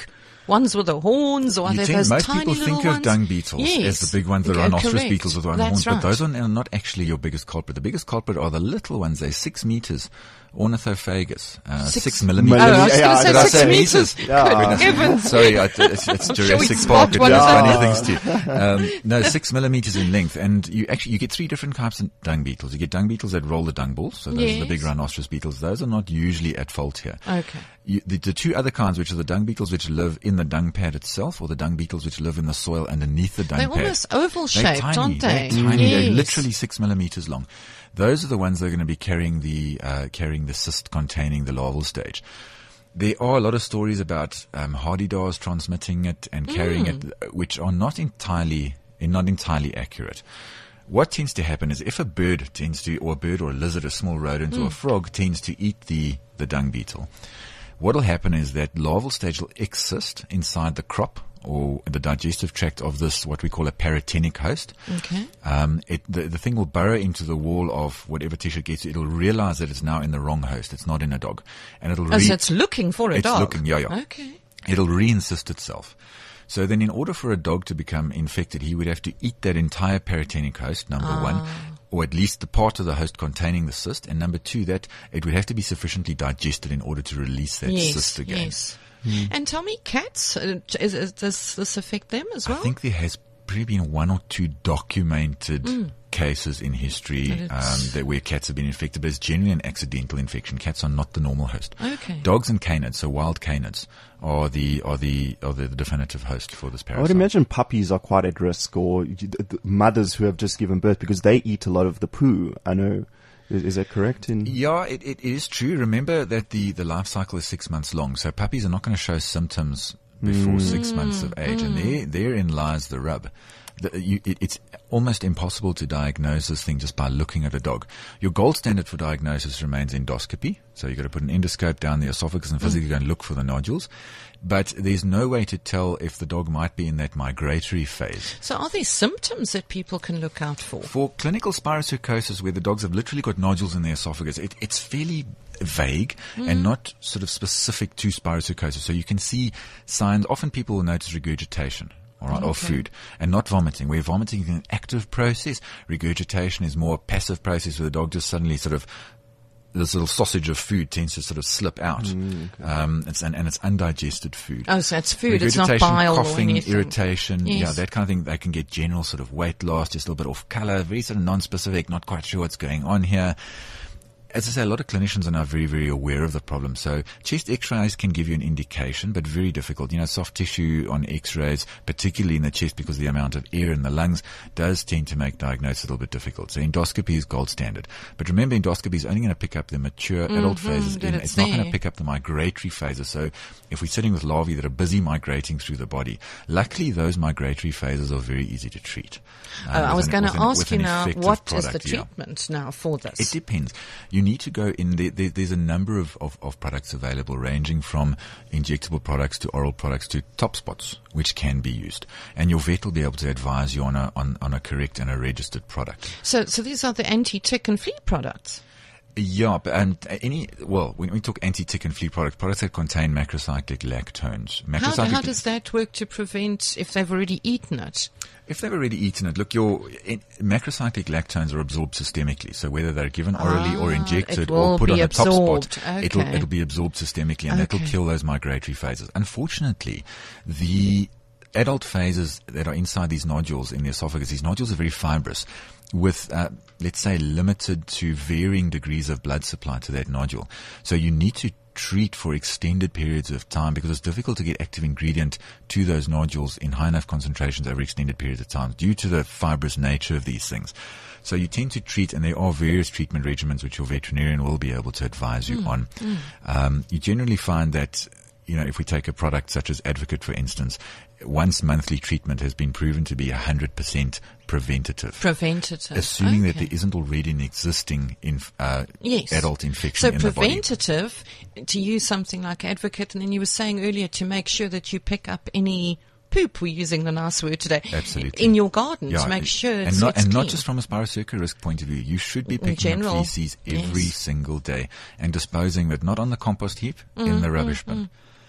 ones with the horns, or are You there tend- those most tiny people little think ones? of dung beetles Yes. as the big ones, the Okay, rhinoceros correct. beetles with one That's horns, right. but those are not actually your biggest culprit. The biggest culprit are the little ones. They're six meters. Ornithophagus, uh, Six- six, millimeters. Oh, I was Yeah, going to did say I six say meters. Yeah. Good Goodness. heavens. Sorry, I, it's, it's I'm sure we'd Jurassic spot Park. It one does of funny those. things too. Um, no, six millimeters in length, and you actually you get three different types of dung beetles. You get dung beetles that roll the dung balls, so those are the big Yes. rhinoceros beetles. Those are not usually at fault here. Okay. You, the, the two other kinds, which are the dung beetles which live in the dung pad itself, or the dung beetles which live in the soil underneath the dung They're pad. almost oval They're shaped, tiny, aren't they? They're tiny. They're Yes. literally six millimeters long. Those are the ones that are going to be carrying the uh, carrying the cyst containing the larval stage. There are a lot of stories about um, hardidars transmitting it and carrying Mm. it, which are not entirely not entirely accurate. What tends to happen is if a bird tends to, or a bird or a lizard, a small rodent or a frog tends to eat the, the dung beetle, what will happen is that larval stage will exist inside the crop or the digestive tract of this, what we call a paratenic host. Okay. Um, it, the, the thing will burrow into the wall of whatever tissue it gets to. It'll realize that it's now in the wrong host. It's not in a dog. And it'll Oh, re- so it's looking for a it's dog. looking, yeah, yeah. Okay. It'll reinsist itself. So then in order for a dog to become infected, he would have to eat that entire paratenic host, number Ah. one, or at least the part of the host containing the cyst. And number two, that it would have to be sufficiently digested in order to release that Yes. cyst again. Yes. And tell me, cats, uh, is, is, does this affect them as well? I think there has probably been one or two documented Mm. cases in history That um, it's- that where cats have been infected, but it's generally an accidental infection. Cats are not the normal host. Okay. Dogs and canids, so wild canids, are the are the are the definitive host for this I parasite. would imagine puppies are quite at risk, or you- the- the mothers who have just given birth, because they eat a lot of the poo. I know. Is, is that correct? In Yeah, it, it is true. Remember that the, the life cycle is six months long, so puppies are not going to show symptoms before six months of age, and there therein lies the rub. The, you, it, it's almost impossible to diagnose this thing just by looking at a dog. Your gold standard for diagnosis remains endoscopy, so you've got to put an endoscope down the esophagus and physically go and look for the nodules. But there's no way to tell if the dog might be in that migratory phase. So are there symptoms that people can look out for? For clinical spirocercosis, where the dogs have literally got nodules in their esophagus, it, it's fairly vague and not sort of specific to spirocercosis. So you can see signs. Often people will notice regurgitation. All right, or food, and not vomiting. Where vomiting is an active process, regurgitation is more a passive process where the dog just suddenly sort of, this little sausage of food tends to sort of slip out. Mm, okay. Um, it's and, and it's undigested food. Oh, so it's food. It's not Regurgitation, bile coughing, or anything. irritation, Yes. yeah, that kind of thing. They can get general sort of weight loss, just a little bit off color, very sort of non-specific, not quite sure what's going on here. As I say, a lot of clinicians are now very, very aware of the problem. So chest x-rays can give you an indication, but very difficult. You know, soft tissue on x-rays, particularly in the chest because of the amount of air in the lungs, does tend to make diagnosis a little bit difficult. So endoscopy is gold standard. But remember, endoscopy is only going to pick up the mature adult phases. that In. it's It's not going there. to pick up the migratory phases. So if we're sitting with larvae that are busy migrating through the body, luckily those migratory phases are very easy to treat. Um, Uh, I with was an- going with to an- ask with you an now, effective what is the product, yeah. treatment now for this? It depends. You need to go in. There, there, there's a number of, of, of products available, ranging from injectable products to oral products to top spots, which can be used. And your vet will be able to advise you on a on, on a correct and a registered product. So, so these are the anti-tick and flea products. Yeah, but and any well, when we talk anti-tick and flea products, products that contain macrocyclic lactones. How, Macrocyclic how does that work to prevent if they've already eaten it? If they've already eaten it, look, your in, macrocyclic lactones are absorbed systemically. So whether they're given orally or Ah, injected it will or put be on a top absorbed. spot, it'll Okay. it'll be absorbed systemically, and that'll Okay. kill those migratory phases. Unfortunately, the adult phases that are inside these nodules in the esophagus, these nodules are very fibrous, with uh, let's say limited to varying degrees of blood supply to that nodule. So you need to treat for extended periods of time because it's difficult to get active ingredient to those nodules in high enough concentrations over extended periods of time due to the fibrous nature of these things. So you tend to treat, and there are various treatment regimens which your veterinarian will be able to advise you on. Um, you generally find that, you know, if we take a product such as Advocate, for instance, once monthly treatment has been proven to be one hundred percent preventative. Preventative. Assuming that Okay. there isn't already an existing inf- uh, Yes. adult infection So in the body. preventative, to use something like Advocate, and then you were saying earlier to make sure that you pick up any poop, we're using the nice word today, Absolutely. in your garden Yeah, to make sure it's, and not, it's and clean. not just from a spirocerca risk point of view. You should be In picking general, up feces every yes. single day and disposing of it not on the compost heap, Mm, in the rubbish bin.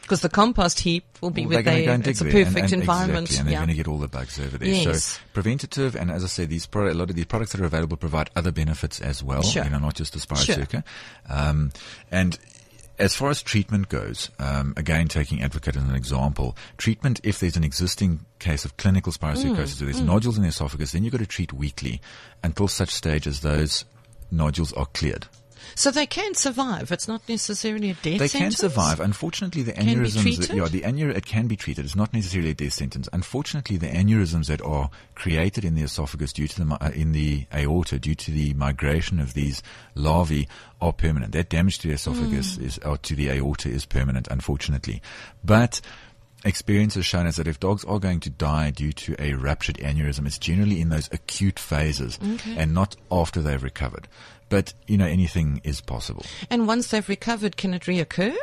Because the compost heap will be Well, with they're going to go a, and dig it's a there, perfect and, and environment. Exactly, and they're yeah. going to get all the bugs over there. Yes. So preventative, and as I say, these product, a lot of these products that are available provide other benefits as well. Sure. You know, not just the Sure. Spirocerca. Um, and as far as treatment goes, um, again, taking Advocate as an example, treatment, if there's an existing case of clinical spirocercosis, Mm, so there's nodules in the esophagus, then you've got to treat weekly until such stage as those nodules are cleared. So they can survive. It's not necessarily a death They sentence. can survive. Unfortunately, the Can be aneurysms, that, treated? yeah, the aneurysm, it can be treated. It's not necessarily a death sentence. Unfortunately, the aneurysms that are created in the esophagus due to the, mi- uh, in the aorta, due to the migration of these larvae are permanent. That damage to the esophagus Mm. is, or to the aorta is permanent, unfortunately. But experience has shown us that if dogs are going to die due to a ruptured aneurysm, it's generally in those acute phases Okay. and not after they've recovered. But, you know, anything is possible. And once they've recovered, can it reoccur?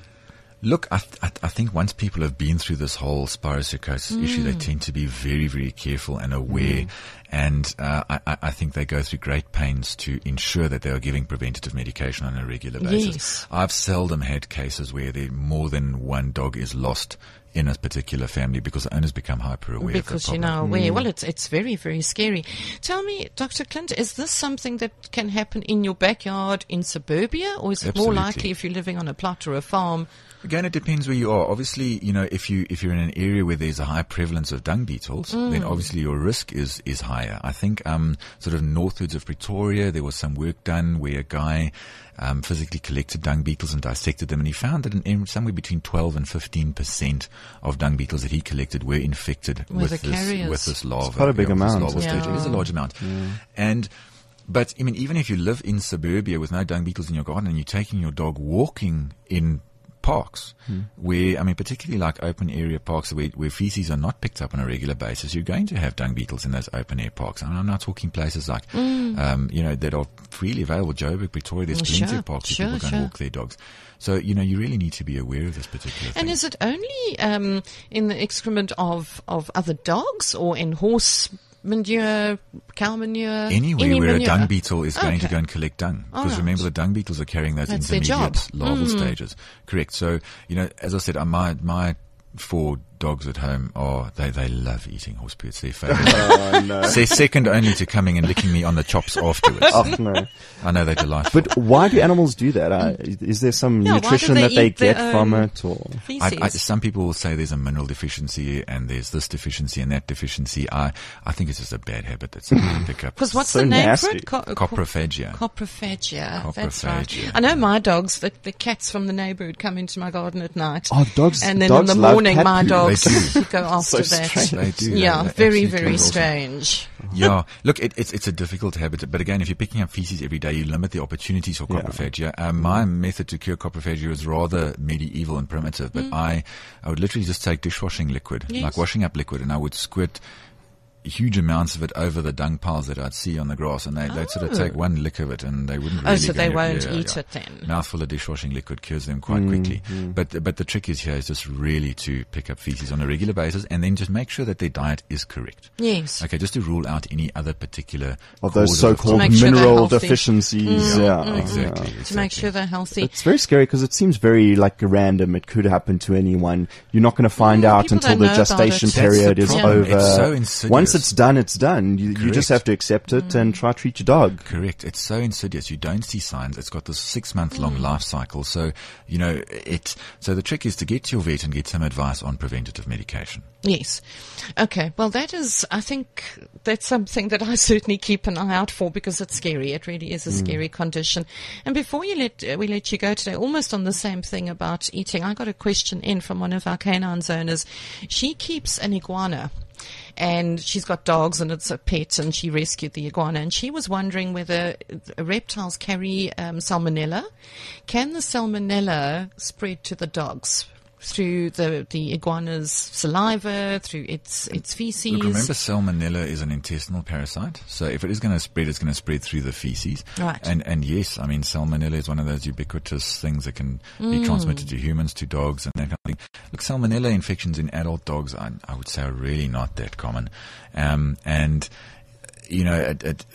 Look, I, th- I, th- I think once people have been through this whole spirocercosis issue, they tend to be very, very careful and aware. And uh, I, I- I think they go through great pains to ensure that they are giving preventative medication on a regular basis. Yes. I've seldom had cases where there more than one dog is lost in a particular family because the owners become hyper aware Because of the you're problem. now aware. Well, it's it's very, very scary. Tell me, Doctor Clint, is this something that can happen in your backyard in suburbia, or is it Absolutely. more likely if you're living on a plot or a farm? Again, it depends where you are. Obviously, you know, if you if you're in an area where there's a high prevalence of dung beetles, then obviously your risk is is higher. I think um sort of northwards of Pretoria, there was some work done where a guy um, physically collected dung beetles and dissected them, and he found that in, somewhere between twelve and fifteen percent of dung beetles that he collected were infected With with the this carriers. with this larva. quite a big yeah, with this amount. larval stage. It is a Yeah. large amount, and. But I mean, even if you live in suburbia with no dung beetles in your garden and you're taking your dog walking in parks, where, I mean, particularly like open area parks where, where feces are not picked up on a regular basis, you're going to have dung beetles in those open air parks. And I'm not talking places like, um, you know, that are freely available. Joburg, Pretoria, there's Mm, plenty sure, of parks sure, where people go sure. and walk their dogs. So, you know, you really need to be aware of this particular thing. And is it only um, in the excrement of, of other dogs, or in horse manure, cow manure? Anywhere any where manure? a dung beetle is going to Okay. go and collect dung. All Because right. remember, the dung beetles are carrying those That's their intermediate job. larval Mm. stages. Correct. So, you know, as I said, uh, my, my four dogs at home are, they, they love eating horse poo. It's their favorite. Oh, no. They're second only to coming and licking me on the chops afterwards. Oh, no. I know they're delightful. But why do animals do that? Uh, is there some Yeah, why do nutrition they that they eat their get from own it? Or feces? I, I, some people will say there's a mineral deficiency and there's this deficiency and that deficiency. I, I think it's just a bad habit that some people pick up. Because what's So the name for nasty. it? Co- co- Coprophagia. Coprophagia. That's right. Coprophagia. I know my dogs, the, the cats from the neighbourhood come into my garden at night. Oh, dogs- And then dogs in the love morning, cat my poo. dogs They go after So that. strange. They do. Yeah, They- they very, absolutely very awesome. strange. Yeah, look, it, it's it's a difficult habit, but again, if you're picking up feces every day, you limit the opportunities for Yeah. coprophagia. Um, my method to cure coprophagia is rather medieval and primitive, but I I would literally just take dishwashing liquid, Yes. like washing up liquid, and I would squirt huge amounts of it over the dung piles that I'd see on the grass, and they, they'd sort of Oh. take one lick of it, and they wouldn't Oh, really so go they near- won't yeah, eat yeah. it then. Mouthful of dishwashing liquid cures them quite quickly. But but the trick is here is just really to pick up feces on a regular basis, and then just make sure that their diet is correct. Yes. Okay, just to rule out any other particular of those cause of- so-called To make sure they're mineral healthy. deficiencies. Yeah, Yeah, exactly, yeah. To make sure they're healthy. It's very scary because it seems very like random. It could happen to anyone. You're not going to find Mm, out people until don't the know about gestation it. That's the period is problem. over. It's so insidious. Once it's done, it's done. You, you just Correct. have to accept it and try to treat your dog. Correct. It's so insidious. You don't see signs. It's got this six month Mm. long life cycle. So, you know, it, so the trick is to get to your vet and get some advice on preventative medication. Yes. Okay. Well, that is, I think that's something that I certainly keep an eye out for because it's scary. It really is a scary condition. And before you let, uh, we let you go today, almost on the same thing about eating, I got a question in from one of our canines owners. She keeps an iguana. And she's got dogs and it's a pet and she rescued the iguana and she was wondering whether reptiles carry um, salmonella. Can the salmonella spread to the dogs through the, the iguana's saliva, through its its feces? Look, remember, salmonella is an intestinal parasite. So if it is going to spread, it's going to spread through the feces. Right. And and yes, I mean, salmonella is one of those ubiquitous things that can be Mm. transmitted to humans, to dogs, and that kind of thing. Look, salmonella infections in adult dogs, I, I would say, are really not that common. Um, and, you know, it, it, it,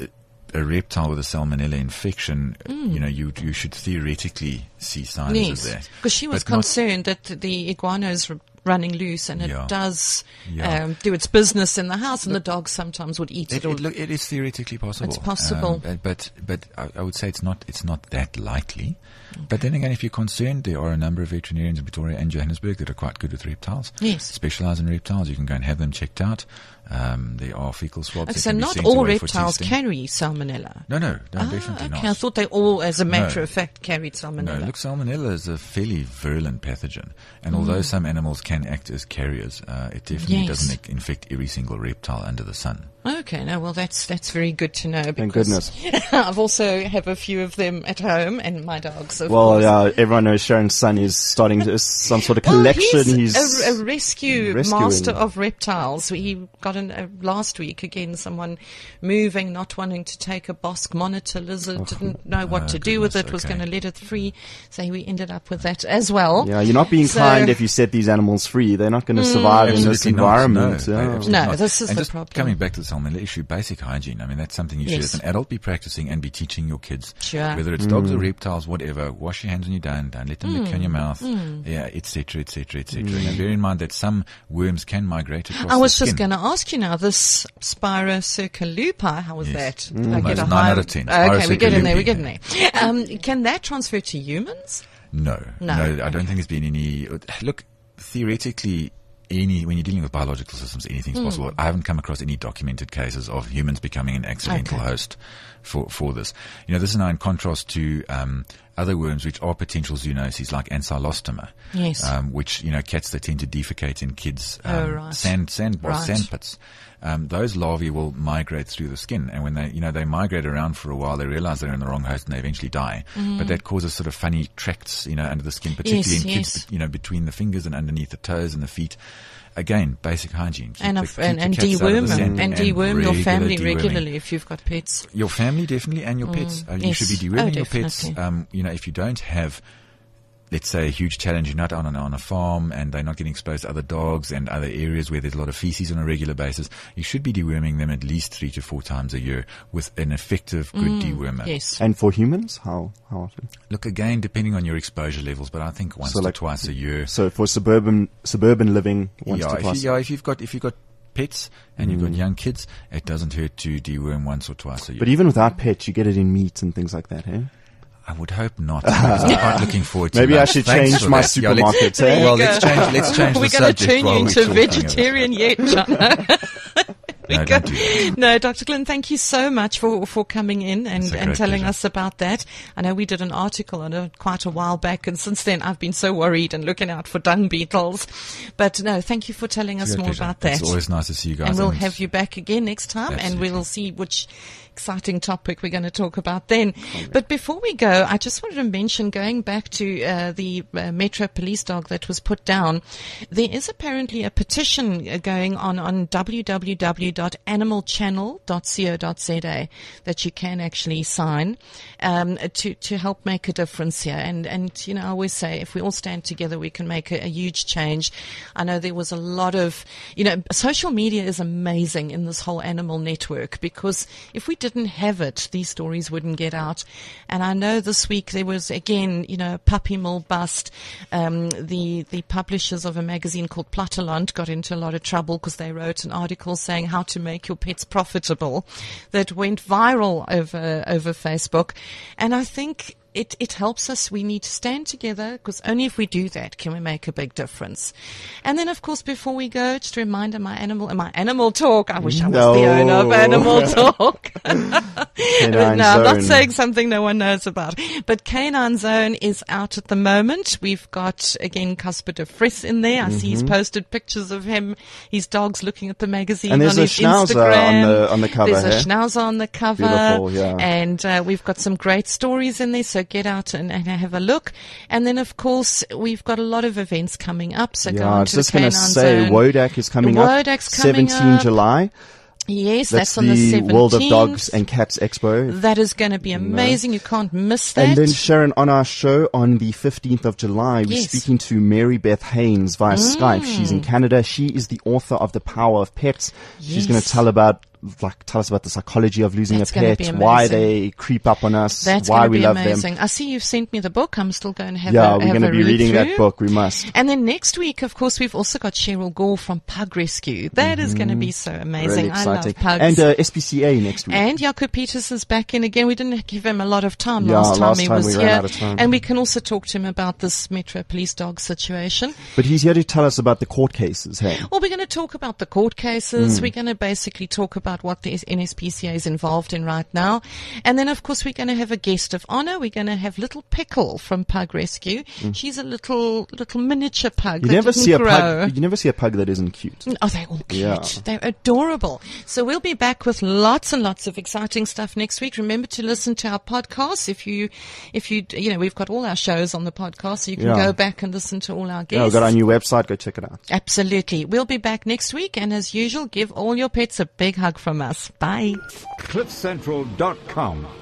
a reptile with a salmonella infection, mm. you know, you you should theoretically see signs yes. of that. Because she was But not- concerned that the iguana is r- running loose and it Yeah. does Yeah. um, do its business in the house, and the dogs sometimes would eat it. It, or it, look, it is theoretically possible. It's possible. Um, but but I, I would say it's not it's not that likely. Okay. But then again, if you're concerned, there are a number of veterinarians in Pretoria and Johannesburg that are quite good with reptiles. Yes. Specialize in reptiles. You can go and have them checked out. Um, there are fecal swabs. Okay, that so can be not sent all away for reptiles testing. carry salmonella. No, no, no, Ah, definitely okay. not. I thought they all, as a matter No. of fact, carried salmonella. No, look, salmonella is a fairly virulent pathogen, and Mm. although some animals can act as carriers, uh, it definitely Yes. doesn't infect every single reptile under the sun. Okay, no, well, that's that's very good to know. Thank Because goodness. I've also have a few of them at home, and my dogs. Of Well, course. yeah, everyone knows Sharon's son is starting to, some sort of Well, collection. he's, he's a, a rescue rescuing. master of reptiles. He got an, uh, last week again someone moving, not wanting to take a Bosque monitor lizard, didn't know what Oh, to do with it, goodness, was okay. going to let it free. So we ended up with that as well. Yeah, you're not being So- kind if you set these animals free. They're not going to survive in this Absolutely not. environment. No, yeah. absolutely No, not. this is and the just problem. Coming back to the salmonella issue, basic hygiene. I mean, that's something you should, Yes. as an adult, be practicing and be teaching your kids. Sure. Whether it's dogs or reptiles, whatever. Wash your hands when you're done. Don't let them lick you in your mouth. Mm. Yeah, et cetera, et cetera, et cetera. And bear in mind that some worms can migrate across I was the just skin. going to ask you now, this Spirocerca lupi, how was Yes. that? Mm. I Almost a nine high- out of ten. Okay, we get in there, we Spirocerca get in there. Um, can that transfer to humans? No, No. no, I don't think there's been any. Look, theoretically, any when you're dealing with biological systems, anything's Mm. possible. I haven't come across any documented cases of humans becoming an accidental Okay. host for for this. You know, this is now in contrast to um, other worms which are potential zoonoses, like Ancylostoma. Yes. Um, which you know, cats that tend to defecate in kids' um, Oh, right. sand sand or Right. sand pits. Um, those larvae will migrate through the skin, and when they, you know, they migrate around for a while, they realize they're in the wrong host, and they eventually die. But that causes sort of funny tracts, you know, under the skin, particularly Yes, in yes. kids, you know, between the fingers and underneath the toes and the feet. Again, basic hygiene. Keep And, the- of, keep and, the and cats out of the deworm sand them, and deworm your regular family deworming. regularly if you've got pets. Your family definitely, and your pets. Uh, you yes. should be Oh, deworming your pets. definitely. Um, you know, if you don't have, let's say, a huge challenge, you're not on, on, on a farm and they're not getting exposed to other dogs and other areas where there's a lot of feces on a regular basis, you should be deworming them at least three to four times a year with an effective, good dewormer. Yes. And for humans, how how often? Look, again, depending on your exposure levels, but I think once So to like- twice a year. So for suburban suburban living, once yeah, to if twice. you, yeah, if you've got if you've got pets and you've got young kids, it doesn't hurt to deworm once or twice a year. But even without pets, you get it in meat and things like that, eh? I would hope not. Because I'm quite looking forward to Maybe I lunch. should Thanks change for my that. Yeah, let's- supermarket, There eh? you Well, go. let's change. Let's change We're the going to subject turn you while we're into talking of it. vegetarian yet, John. We No, go- don't do that. No, Doctor Glenn, thank you so much for, for coming in and, It's a and great telling pleasure. us about that. I know we did an article on it quite a while back, and since then I've been so worried and looking out for dung beetles. But no, thank you for telling us It's a more pleasure. about that. It's always nice to see you guys. And we'll and have you back again next time, and Absolutely. we'll see which exciting topic we're going to talk about then. But before we go, I just wanted to mention, going back to uh, the uh, Metro police dog that was put down, there is apparently a petition uh, going on on w w w dot animal channel dot co dot z a that you can actually sign um, to to help make a difference here. And and you know, I always say, if we all stand together, we can make a, a huge change. I know there was a lot of, you know, social media is amazing in this whole animal network, because if we didn't have it, these stories wouldn't get out. And I know this week there was again, you know, a puppy mill bust. Um, the the publishers of a magazine called Platteland got into a lot of trouble because they wrote an article saying how to make your pets profitable that went viral over over Facebook. And I think It, it helps us. We need to stand together, because only if we do that can we make a big difference. And then, of course, before we go, just a reminder, my animal, my animal talk. I wish I was No. the owner of Animal Talk. Canine no, I'm not Zone. saying something no one knows about. But Canine Zone is out at the moment. We've got, again, Casper de Vries in there. I see he's posted pictures of him, his dogs looking at the magazine And on there's a his schnauzer Instagram. on the- on the cover, There's a eh? schnauzer on the cover. Beautiful, yeah. And uh, we've got some great stories in there, so get out and, and have a look. And then, of course, we've got a lot of events coming up, so go Yeah, I on was to just the going Canine to say, Zone. Wodak is coming up. Wodak's coming seventeenth up. July. Yes, That's, that's, on the the seventeenth. World of Dogs and Cats Expo. That is going to be amazing. You can't miss that. And then, Sharon, on our show on the fifteenth of July, we're Yes. speaking to Mary Beth Haynes via Mm. Skype. She's in Canada. She is the author of The Power of Pets. She's Yes. going to tell about like tell us about the psychology of losing That's a gonna pet, be why amazing. they creep up on us, That's why going to we be love amazing. them. I see you've sent me the book. I'm still going to have Yeah, a, we're have going to a be read reading through. that book. We must. And then next week, of course, we've also got Cheryl Gore from Pug Rescue. That is going to be so amazing. Really I love exciting. pugs. And uh, S P C A next week. And Jaco Peters is back in again. We didn't give him a lot of time Yeah, last time last he time was we here. ran out of time. And we can also talk to him about this Metro Police dog situation. But he's here to tell us about the court cases, hey? Well, we're going to talk about the court cases. Mm. We're going to basically talk about what the N S P C A is involved in right now. And then, of course, we're going to have a guest of honor. We're going to have Little Pickle from Pug Rescue. Mm. She's a little little miniature pug You that never didn't see a grow. pug. You never see a pug that isn't cute. Oh, they're all cute. Yeah. They're adorable. So we'll be back with lots and lots of exciting stuff next week. Remember to listen to our podcast. If you, if you, you know, we've got all our shows on the podcast, so you can Yeah. go back and listen to all our guests. Yeah, we've got our new website. Go check it out. Absolutely. We'll be back next week. And as usual, give all your pets a big hug from us. Bye. cliff central dot com